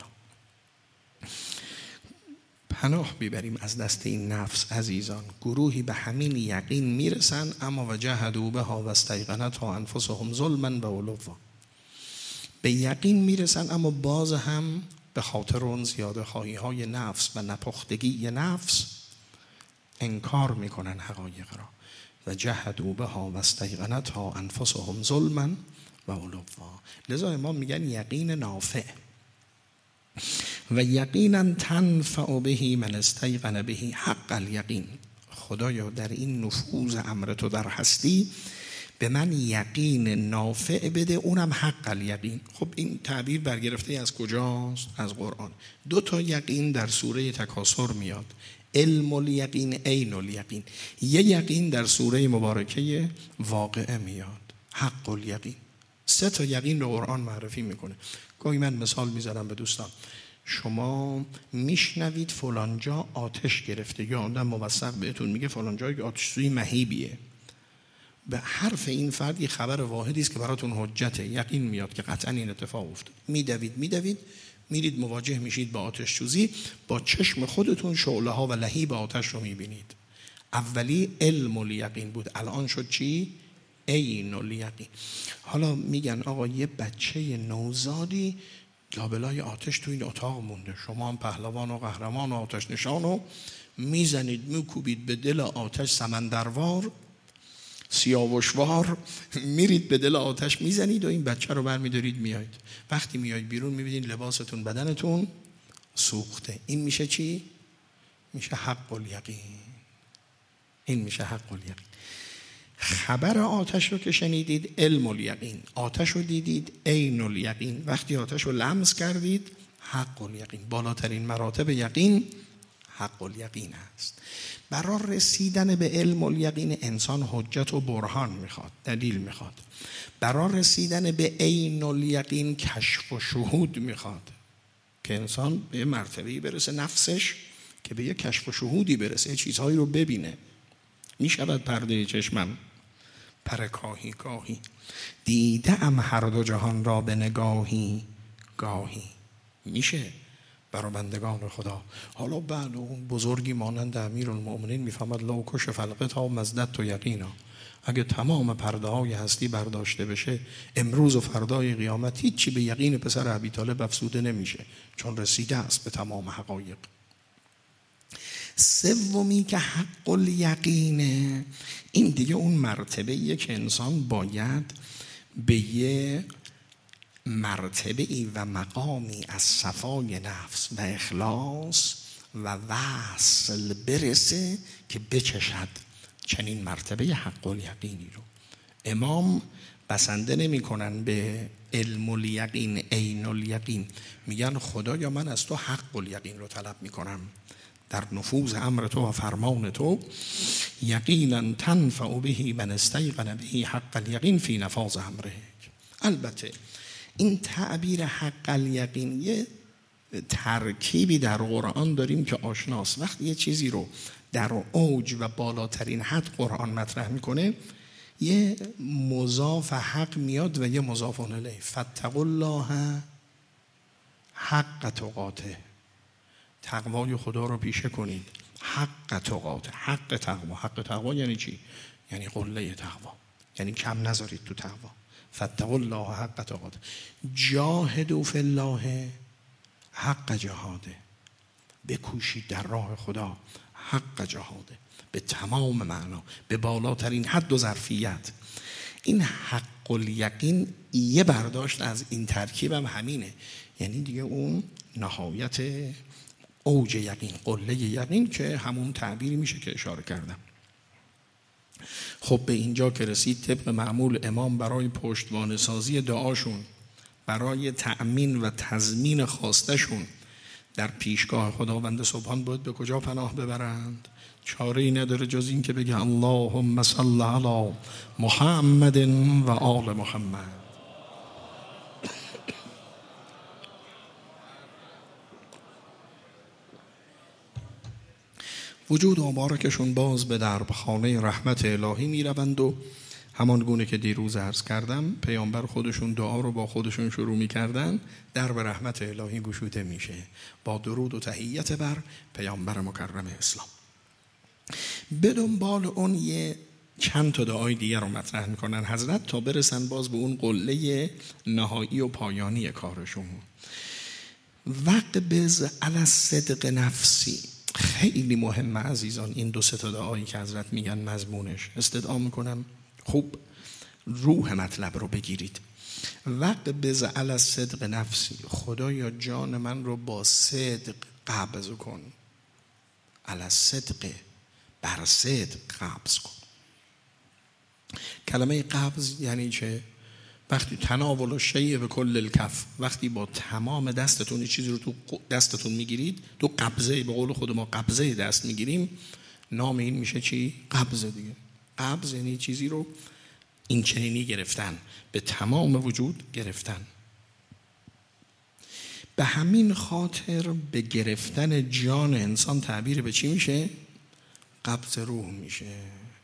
پناه میبریم از دست این نفس. عزیزان، گروهی به همین یقین میرسن اما و جحدوا بها و استیقنتها انفسهم ظلما و علوا. به یقین میرسن اما باز هم به خاطر اون زیاده خواهی های نفس و نپختگی نفس انکار میکنن حقایق را. و جحدوا بها و استیقنتها انفسهم ظلما و علوا. لذا امام میگن یقین نافع. و یقینا تنفع به من استیقن به حق الیقین. خدایا در این نفوذ امر تو در هستی به من یقین نافع بده، اونم حق الیقین. خب این تعبیر برگرفته از کجاست؟ از قرآن. 2 یقین در سوره تکاثر میاد: علم الیقین، عین الیقین. یه یقین در سوره مبارکه واقعه میاد: حق الیقین. 3 یقین رو قرآن معرفی میکنه. گاهی من مثال میذارم به دوستان، شما میشنوید فلانجا آتش گرفته، یا آدم موثق بهتون میگه فلانجا آتش سوزی مهیبیه. به حرف این فرد یه خبر واحدی است که براتون حجته، یقین میاد که قطعا این اتفاق افتاد. میدوید میرید مواجه میشید با آتش سوزی، با چشم خودتون شعله ها و لهیب آتش رو میبینید. اولی علم الیقین بود، الان شد چی؟ عین الیقین. حالا میگن آقا یه بچه نوزادی لابلای آتش تو این اتاق مونده، شما هم پهلوان و قهرمان و آتش نشان رو میزنید، میکوبید به دل آتش، سمندروار سیاوشوار میرید به دل آتش میزنید و این بچه رو برمیدارید میایید. وقتی میایید بیرون میبینید لباستون بدنتون سوخته. این میشه چی؟ میشه حق الیقین. این میشه حق الیقین. خبر آتش رو که شنیدید علم الیقین، آتش رو دیدید عین الیقین، وقتی آتش رو لمس کردید حق الیقین. بالاترین مراتب یقین حق الیقین است. برای رسیدن به علم الیقین انسان حجت و برهان میخواد، دلیل میخواد. برای رسیدن به عین الیقین کشف و شهود میخواد که انسان به مرتبه‌ای برسه نفسش که به یه کشف و شهودی برسه، چیزهایی رو ببینه. میشود پرده چشمم پرکاهی گاهی دیده ام هر 2 جهان را به نگاهی گاهی. میشه برای بندگان خدا. حالا بعد اون بزرگی مانند امیرالمؤمنین میفهمد لو کشف الغطا مزددت یقینا. اگه تمام پرده های هستی برداشته بشه امروز و فردای قیامت هیچی به یقین پسر ابی طالب افزوده نمیشه، چون رسیده است به تمام حقایق. 3 که حق الیقینه، این دیگه اون مرتبه‌ایه که انسان باید به یه مرتبه‌ای و مقامی از صفای نفس و اخلاص و وصل برسه که بچشد چنین مرتبه حق الیقینی رو. امام بسنده نمی کنن به علم الیقین عین الیقین، میگن خدایا من از تو حق الیقین رو طلب میکنم در نفوذ امر تو و فرمان تو. یقینا تنفع به من استیقن به حق الیقین فی نفاذ امره. البته این تعبیر حق الیقین یه ترکیبی در قرآن داریم که آشناست. وقتی یه چیزی رو در اوج و بالاترین حد قرآن مطرح میکنه، یه مضاف حق میاد و یه مضاف الیه. فاتقوا الله حق تقاته، تقوای خدا رو پیشه کنید. حق تقاته، حق تقوا. حق تقوا یعنی چی؟ یعنی قله تقوا، یعنی کم نذارید تو تقوا. فاتقوا الله حق تقاته، جاهدوا فی الله حق جهاده، بکوشید در راه خدا حق جهاده، به تمام معنا، به بالاترین حد و ظرفیت. این حق الیقین یه برداشت از این ترکیب هم همینه، یعنی دیگه اون نهایت اوج یقین، قله یقین، که همون تعبیری میشه که اشاره کردم. خب به اینجا که رسید، طبق معمول امام برای پشتوانه سازی دعاشون، برای تأمین و تضمین خواستشون در پیشگاه خداوند سبحان، باید به کجا پناه ببرند؟ چاره‌ای نداره جز این که بگه اللهم صل علی محمد و آل محمد. وجود مبارکشون باز به دربخانه رحمت الهی می روند و همان گونه که دیروز عرض کردم، پیامبر خودشون دعا رو با خودشون شروع می کردن، در به رحمت الهی گشوده میشه با درود و تحیت بر پیامبر مکرم اسلام. به دنبال اون یه چند تا دعای دیگر رو مطرح میکنن حضرت تا برسن باز به اون قله نهایی و پایانی کارشون. وقبض علی الصدق نفسی، خیلی مهمه عزیزان این دو سه تا دعایی که حضرت میگن مضمونش. استدعا میکنم خوب روح مطلب رو بگیرید. وقبض علی الصدق نفسی، خدایا جان من رو با صدق قبض کن. علی الصدق، بر صدق قبض کن. کلمه قبض یعنی چه؟ وقتی تناول الشیء به کل الکف، وقتی با تمام دستتون چیزی رو تو دستتون میگیرید، تو قبضه، به قول خود ما قبضه دست میگیریم، نام این میشه چی؟ قبضه دیگه. قبض یعنی چیزی رو این چنینی گرفتن، به تمام وجود گرفتن. به همین خاطر به گرفتن جان انسان تعبیر به چی میشه؟ قبض روح میشه.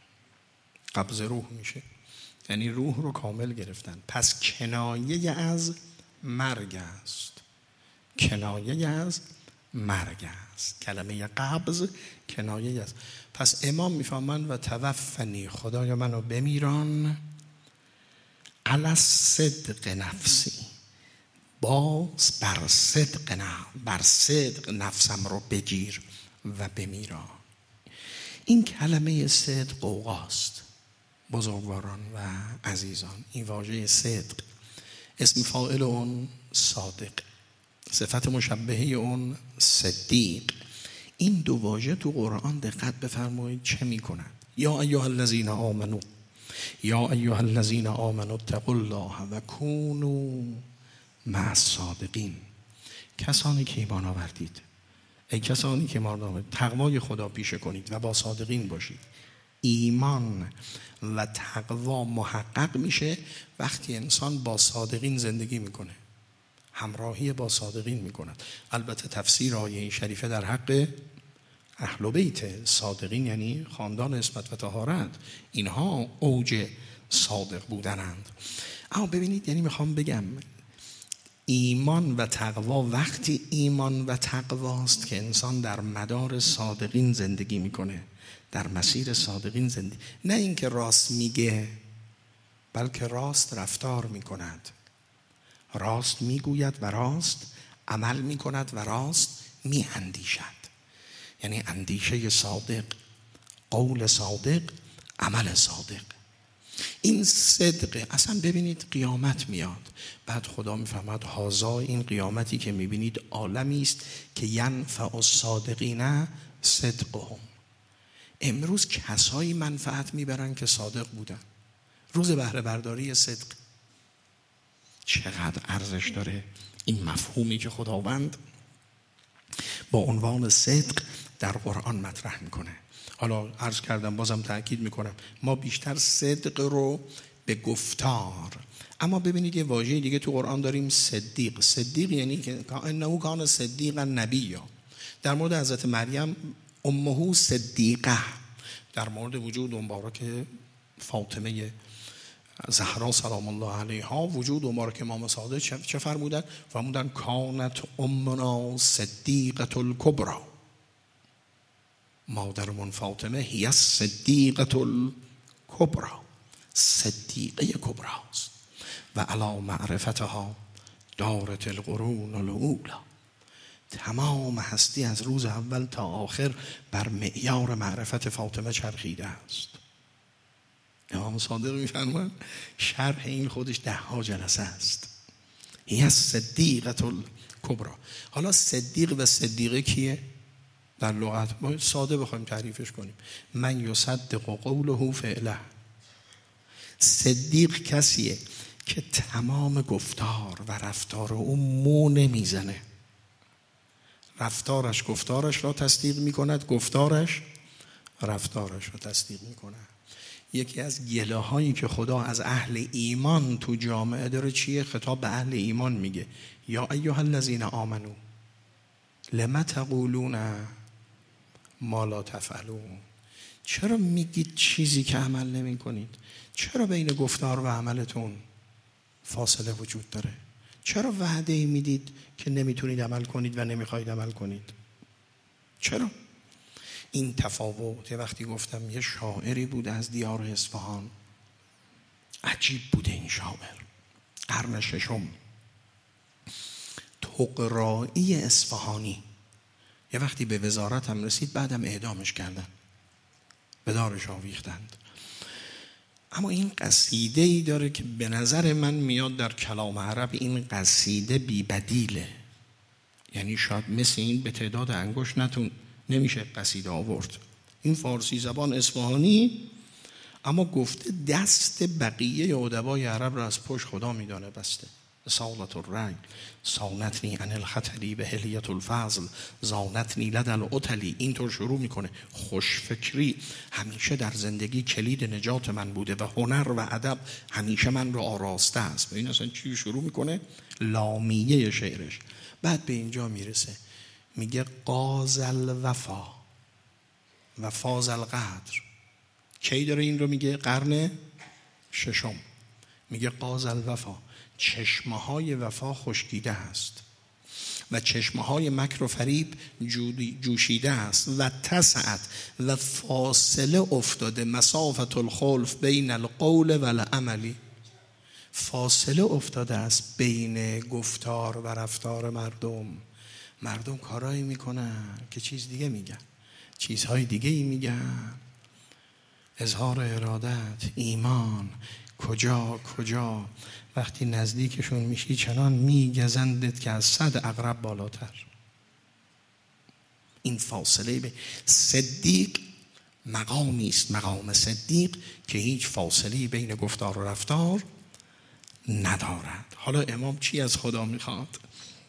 قبض روح میشه یعنی روح رو کامل گرفتن. پس کنایه از مرگ است، کنایه از مرگ است. کلمه قبض کنایه است. پس امام میفهمن و توفنی، خدایا منو بمیران، علی الصدق نفسی، باز بر صدق نفسم رو بگیر و بمیران. این کلمه صدق قوقاست بزرگواران و عزیزان. این واژه صدق اسم فاعل اون صادق، صفت مشبهه اون صدیق. این دو واژه تو قرآن دقت بفرمایید چه میکنن. یا ایها الذین آمنو، یا ایها الذین آمنو اتقوا الله و کونوا مع الصادقین. کسانی که ایمان آوردید، ای کسانی که ایمان آوردید، تقوای خدا پیشه کنید و با صادقین باشید. ایمان و تقوا محقق میشه وقتی انسان با صادقین زندگی میکنه، همراهی با صادقین میکنه. البته تفسیر آیه این شریفه در حق اهل بیت، صادقین یعنی خاندان عصمت و طهارت، اینها اوج صادق بودنند. اما ببینید، یعنی میخوام بگم ایمان و تقوا وقتی ایمان و تقواست که انسان در مدار صادقین زندگی میکنه، در مسیر صادقین زندگی، نه اینکه راست میگه بلکه راست رفتار میکند، راست میگوید و راست عمل میکند و راست میاندیشد. یعنی اندیشه صادق، قول صادق، عمل صادق. این صدقه. اصلا ببینید قیامت میاد، بعد خدا میفهمد هازا، این قیامتی که میبینید عالمی است که ینفع الصادقین صدقهم. امروز کسایی منفعت میبرن که صادق بودن. روز بهره برداری صدق. چقدر ارزش داره این مفهومی که خداوند با عنوان صدق در قرآن مطرح میکنه. حالا عرض کردم، بازم تأکید میکنم، ما بیشتر صدق رو به گفتار. اما ببینید یه واژه دیگه تو قرآن داریم، صدیق. صدیق یعنی که انه کان صدیقا نبیا. در مورد حضرت مریم امه صدیقه، در مورد وجود مبارک فاطمه زهرا سلام الله علیها، وجود مبارک امام صادق چه فرمودن؟ فرمودن کانت امنا صدیقه الکبری، مادرمون فاطمه هی صدیقه الکبری، صدیقه کبراست. و علی معرفتها دارت القرون الاولی، تمام هستی از روز اول تا آخر بر معیار معرفت فاطمه چرخیده است. امام صادق میفرمایند شرح این خودش 10 جلسه است. هی صدیقه الکبری. حالا صدیق و صدیقه کیه؟ در لغت ما ساده بخوایم تعریفش کنیم، من یصدق قوله فعله. صدیق کسیه که تمام گفتار و رفتار او مو نمیزنه. رفتارش گفتارش را تصدیق میکند، گفتارش رفتارش را تصدیق میکند. یکی از گله هایی که خدا از اهل ایمان تو جامعه داره چیه؟ خطاب به اهل ایمان میگه یا ایها الذین آمنو لم تقولون ما لا تفعلون. چرا میگید چیزی که عمل نمی کنید؟ چرا بین گفتار و عملتون فاصله وجود داره؟ چرا وعده میدید که نمیتونید عمل کنید و نمیخواید عمل کنید؟ چرا؟ این تفاوت. وقتی گفتم یه شاعری بود از دیار اصفهان، عجیب بوده این شاعر، قرن 6، طغرایی اصفهانی. یه وقتی به وزارت هم رسید، بعدم اعدامش کردن، به دارش آویختند. اما این قصیده ای داره که به نظر من میاد در کلام عرب این قصیده بی بدیله. یعنی شاید مثل این به تعداد انگشت نمیشه قصیده آورد. این فارسی زبان اصفهانی، اما گفته دست بقیه ادبای عرب را از پشت خدا میدانه بسته. سالت الرنگ سانتنی عن الخطلی به هلیت الفضل زانتنی لد العتلی. اینطور شروع میکنه. خوشفکری همیشه در زندگی کلید نجات من بوده و هنر و ادب همیشه من رو آراسته است. این اصلا چی شروع میکنه؟ لامیه شعرش. بعد به اینجا میرسه میگه قاز الوفا و فاز القدر. کی داره این رو میگه؟ قرن 6. میگه قاز الوفا، چشمه‌های وفا خشکیده است و چشمه‌های مکر و فریب جوشیده است و تسعت و فاصله افتاده مسافت الخلف بین القول و العملی. فاصله افتاده است بین گفتار و رفتار مردم کارایی میکنن که چیز دیگه میگن، چیزهای دیگه ای میگن. اظهار ارادت، ایمان، کجا وقتی نزدیکشون میشی چنان میگزندت که از 100 عقرب بالاتر. این فاصله به صدیق مقامی است، مقام صدیق که هیچ فاصله بین گفتار و رفتار ندارد. حالا امام چی از خدا میخواد؟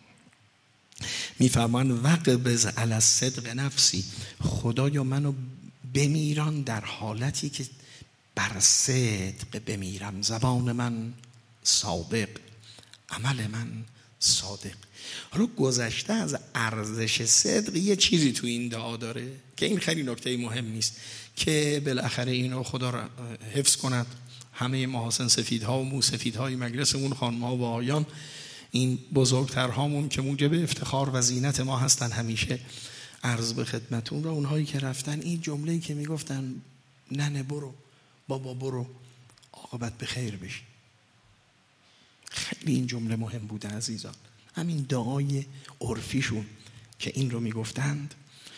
میفرمان وقبض علی الصدق نفسی، خدایا منو بمیران در حالتی که بر صدق بمیرم، زبان من صادق، عمل من صادق. حالا گذشته از ارزش صدق یه چیزی تو این دعا داره که این خیلی نکته مهم نیست که بالاخره اینو خدا را حفظ کند. همه محاسن سفیدها و موسفیدهای مجلسمون، خانم‌ها و آیان، این بزرگترهامون که موجب افتخار و زینت ما هستن، همیشه عرض به خدمتون را اونهایی که رفتن این جمله‌ای که میگفتن ننه برو، بابا برو، عاقبت به خیر بشی. خیلی این جمله مهم بوده عزیزان. همین دعای عرفیشون که این رو میگفتند.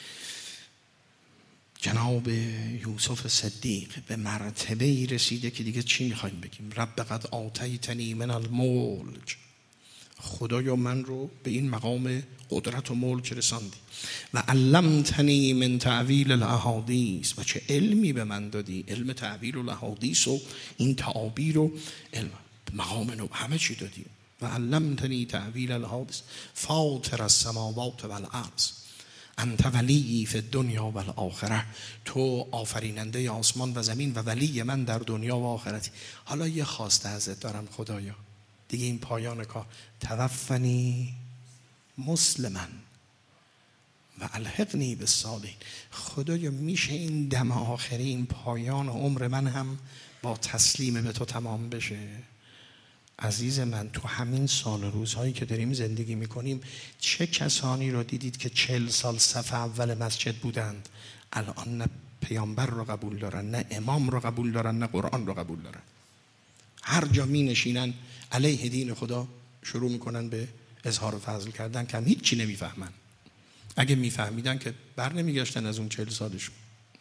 جناب یوسف صدیق به مرتبه‌ای رسیده که دیگه چی میخوایم بگیم؟ رب قد آتیتنی من الملک، خدایا من رو به این مقام قدرت و ملک رساندی. و علمتنی من تعویل الاحادیث، و چه علمی به من دادی، علم تعویل الاحادیث و این تعابیر و علم مقام نو همه چی دادی. و علمتنی تعویل الاحادیث فاطر السماوات والارض انت ولی فی الدنیا و الاخره، تو آفریننده آسمان و زمین و ولی من در دنیا و آخرتی. حالا یه خواسته ازت دارم خدایا، دیگه این پایان کار، توفنی مسلما و الحقنی بالصالحین. خدایا میشه این دم آخری، این پایان عمر من هم با تسلیم به تو تمام بشه؟ عزیز من، تو همین سال روزهایی که داریم زندگی میکنیم چه کسانی رو دیدید که 40 سال صف اول مسجد بودند، الان نه پیامبر رو قبول دارن، نه امام رو قبول دارن، نه قرآن رو قبول دارن. هر جا می نشینن علیه دین خدا شروع میکنن به اظهار فضل کردن که هم هیچی نمیفهمن. اگه میفهمیدن که بر نمیگشتن از اون 40 سالشون.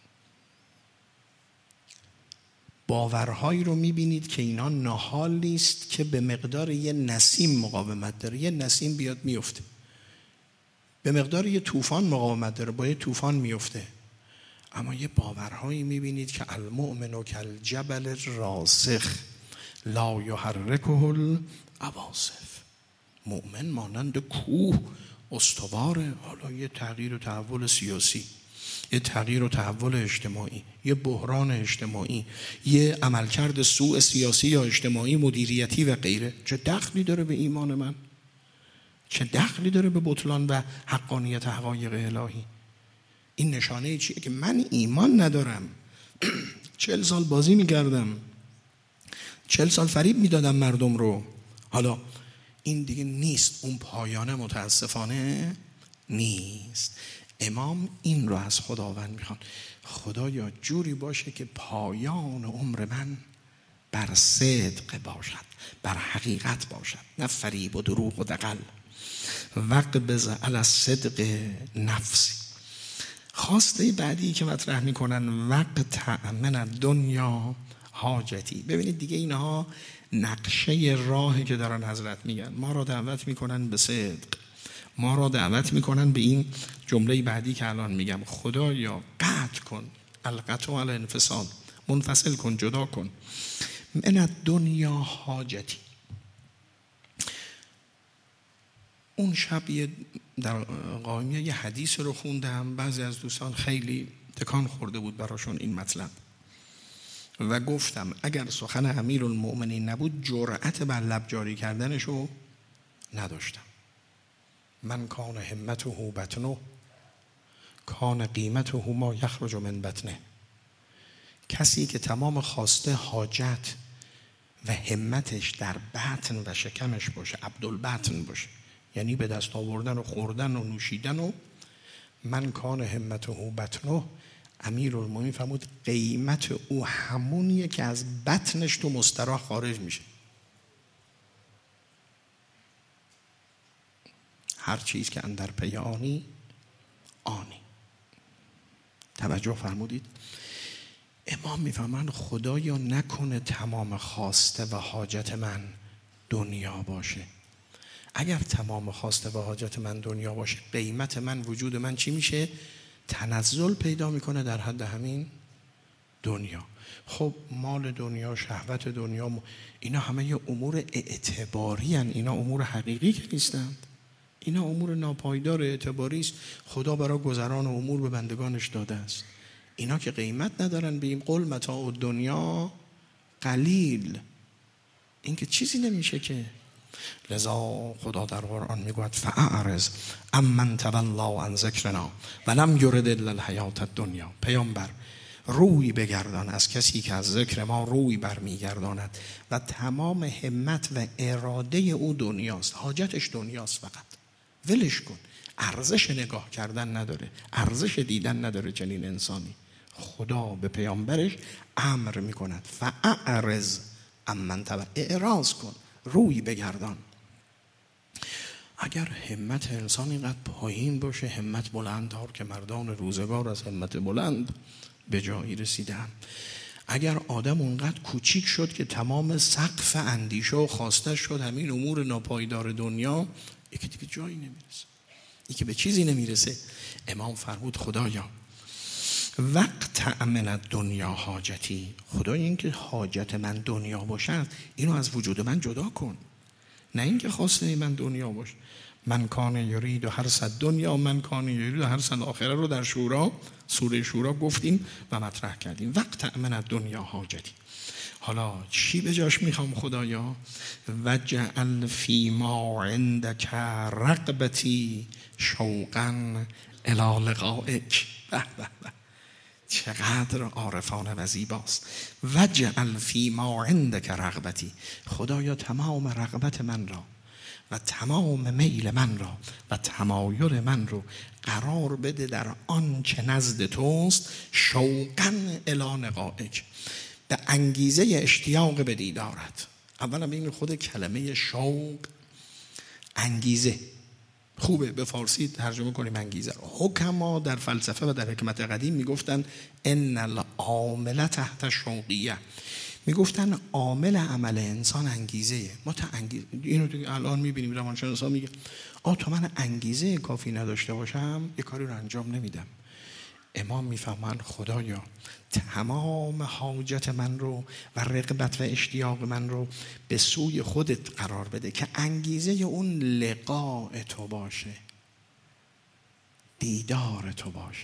باورهایی رو میبینید که اینا نهال نیست که به مقدار یه نسیم مقاومت داره. یه نسیم بیاد میفته، به مقدار یه طوفان مقاومت داره، با یه طوفان میفته. اما یه باورهایی میبینید که المؤمن کالجبل الراسخ لا یحرکه العواصف. مؤمن مانند کوه استواره. حالا یه تغییر و تحول سیاسی، یه تغییر و تحول اجتماعی، یه بحران اجتماعی، یه عملکرد سوء سیاسی یا اجتماعی مدیریتی و غیره، چه دخلی داره به ایمان من؟ چه دخلی داره به بطلان و حقانیت حقایق الهی؟ این نشانه چیه؟ که من ایمان ندارم. 40 سال بازی میکردم، 40 سال فریب میدادم مردم رو. حالا این دیگه نیست، اون پایانه متاسفانه نیست. امام این رو از خداوند میخوان، خدایا جوری باشه که پایان عمر من بر صدق باشد، بر حقیقت باشد، نه فریب و دروغ و دغل. وقبض علی الصدق نفسی. خواسته بعدی که مطرح میکنن وقت من دنیا حاجتی. ببینید دیگه اینها نقشه راهی که دارن حضرت میگن، ما را دعوت میکنن به صدق، ما را دعوت میکنن به این جمله بعدی که الان میگم، خدایا قطع کن، القطع علی الانفصال، منفصل کن، جدا کن، من دنیا حاجتی. اون شب در قائمیه یه حدیث رو خوندم، بعضی از دوستان خیلی تکان خورده بود براشون این مطلب و گفتم اگر سخن امیرالمؤمنین نبود جرأت بر لب جاری کردنشو نداشتم. من کان همته بطنه کان قیمته ما یخرج من بطنه. کسی که تمام خواسته حاجت و همتش در بطن و شکمش باشه، عبدالبطن باشه، یعنی به دست آوردن و خوردن و نوشیدن، و من کان همته بطنه، امیرالمومنین فرمود قیمت او همونیه که از بطنش تو مستراح خارج میشه. هر چیز که اندر پی آنی آنی. توجه فرمودید؟ امام میفهمن خدایا نکنه تمام خواسته و حاجت من دنیا باشه. اگر تمام خواسته و حاجت من دنیا باشه، قیمت من، وجود من چی میشه؟ تنزل پیدا میکنه در حد همین دنیا. خب مال دنیا، شهوت دنیا، اینا همه یه امور اعتباری هن. اینا امور حقیقی که نیستند، اینا امور ناپایدار اعتباری است. خدا برای گذران امور به بندگانش داده است. اینا که قیمت ندارن. به این قول متاع دنیا قلیل، این که چیزی نمیشه که. لذا خدا در قرآن میگوید فاعرض عمن تولی عن ذکرنا ولم یرد الا الحیات الدنیا. پیامبر روی بگردان از کسی که از ذکر ما روی برمیگرداند و تمام همت و اراده او دنیاست، حاجتش دنیاست، فقط ولش کن. ارزش نگاه کردن نداره، ارزش دیدن نداره چنین انسانی. خدا به پیامبرش امر میکند فاعرض عمن تولی، اعراض کن، روی بگردان. اگر همت انسان اینقدر پایین باشه، همت بلندتر که مردان روزگار از همت بلند به جایی رسیدن. اگر آدم اونقدر کوچیک شد که تمام سقف اندیشه و خواسته شد همین امور ناپایدار دنیا، یکی دیگه جایی نمیرسه، یکی به چیزی نمیرسه. امام فرمود خدایا وقت من دنیا حاجتی، خدای این که حاجت من دنیا باشد اینو از وجود من جدا کن، نه این که خواسته من دنیا باشه. من کان یرید و حرث الدنیا من کان یرید و حرث الاخره رو در شورا، سوره شورا گفتیم و مطرح کردیم. وقت امن الدنیا حاجتی. حالا چی به جاش میخوام خدایا؟ وجعل فی ما عندک رغبتی شوقا الی لقائک. به به به، چقدر عارفانه و زیباست. وجعل فی ما عندک رغبتی، خدایا تمام رغبت من را و تمام میل من را و تمایل من رو قرار بده در آن چه نزد توست، شوقا الی لقائک، به انگیزه اشتیاق به دیدارت. اولا این خود کلمه شوق، انگیزه خوبه به فارسی ترجمه کنیم انگیزه رو. حکما در فلسفه و در حکمت قدیم میگفتن ان العامل تحت شوقیه، میگفتن عامل عمل انسان انگیزه. ما تا اینو دیگه الان میبینیم روانشناسا میگه تا من انگیزه کافی نداشته باشم یه کاری رو انجام نمیدم. امام میفهمن خدایا تمام حاجت من رو و رغبت و اشتیاق من رو به سوی خودت قرار بده که انگیزه اون لقاء تو باشه، دیدار تو باشه.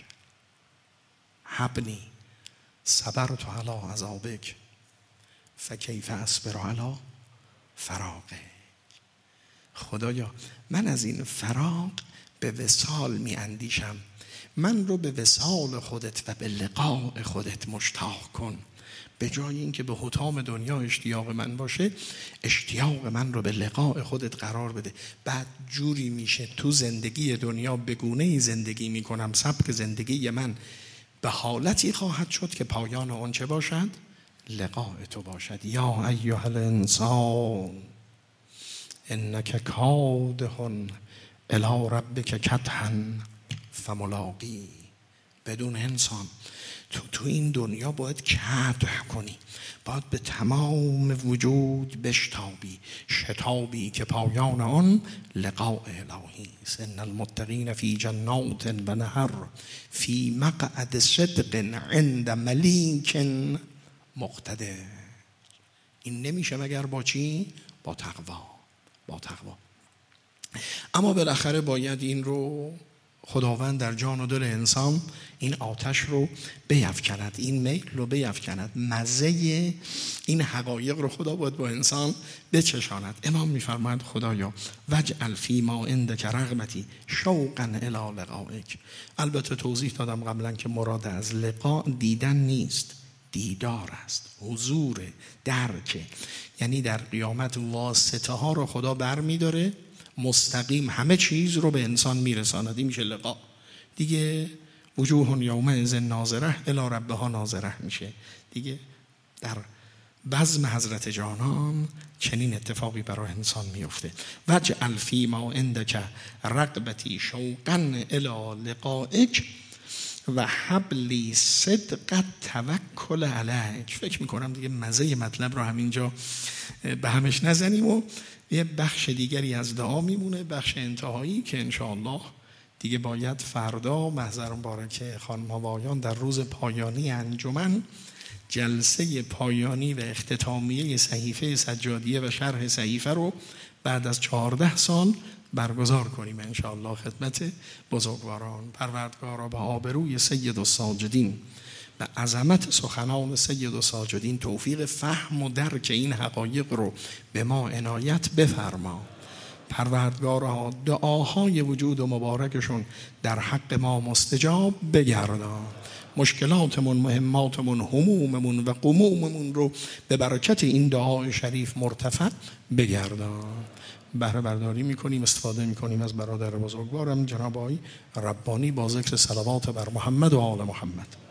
حبنی صبرت علی عذابک فکیف اصبر علی فراقک. خدایا من از این فراق به وصال می اندیشم، من رو به وصال خودت و به لقاء خودت مشتاق کن. به جای اینکه به حطام دنیا اشتیاق من باشه، اشتیاق من رو به لقاء خودت قرار بده. بعد جوری میشه تو زندگی دنیا به گونه‌ای زندگی میکنم، سبک زندگی من به حالتی خواهد شد که پایان آن چه باشد؟ لقاء تو باشد. یا ایها الانسان انک کادح الی ربک کدحا فملاقی. بدون انسان تو این دنیا باید کدح کنی، باید به تمام وجود بشتابی، شتابی که پایان آن لقاء الهی است. ان المتقین فی جنات و نهر فی مقعد صدق عند ملیک مقتدر. این نمیشه مگر با چی؟ با تقوا. با تقوا. اما بالاخره باید این رو خداوند در جان و دل انسان این آتش رو بیفکند، این میل رو بیفکند، مزه این حقایق رو خدا باید با انسان بچشاند. امام میفرماید خدایا وجعل فی ما عندک رغبتی شوقا الی لقائک. البته توضیح دادم قبلا که مراد از لقاء دیدن نیست، دیدار است، حضور، درک. یعنی در قیامت واسطه ها رو خدا بر می داره، مستقیم همه چیز رو به انسان میرساند. این میشه لقاء دیگه. وجوه یومئذ ناظره الی ربها ناظره میشه دیگه. در بزم حضرت جانان چنین اتفاقی برای انسان میفته. وجعل فی ما عندک رغبتی شوقا الی لقائک و حبلی صدق توکل علیک. فکر میکنم دیگه مزه مطلب رو همینجا به همش نزنیم و یه بخش دیگری از دعا میمونه، بخش انتهایی که انشاءالله دیگه باید فردا محضر مبارکه خانم آقایان در روز پایانی انجمن جلسه پایانی و اختتامیه صحیفه سجادیه و شرح صحیفه رو بعد از 14 سال برگزار کنیم انشاءالله خدمت بزرگواران. پروردگارا به آبروی سید الساجدین و عظمت سخنان سید الساجدین توفیق فهم و درک این حقایق رو به ما عنایت بفرما. پروردگارا دعاهای وجود و مبارکشون در حق ما مستجاب بگردان. مشکلاتمون، مهماتمون، هموممون و غموممون رو به برکت این دعای شریف مرتفع بگردان. بهره برداری میکنیم، استفاده میکنیم از برادر بزرگوارم جناب آقای ربانی با ذکر صلوات بر محمد و آل محمد.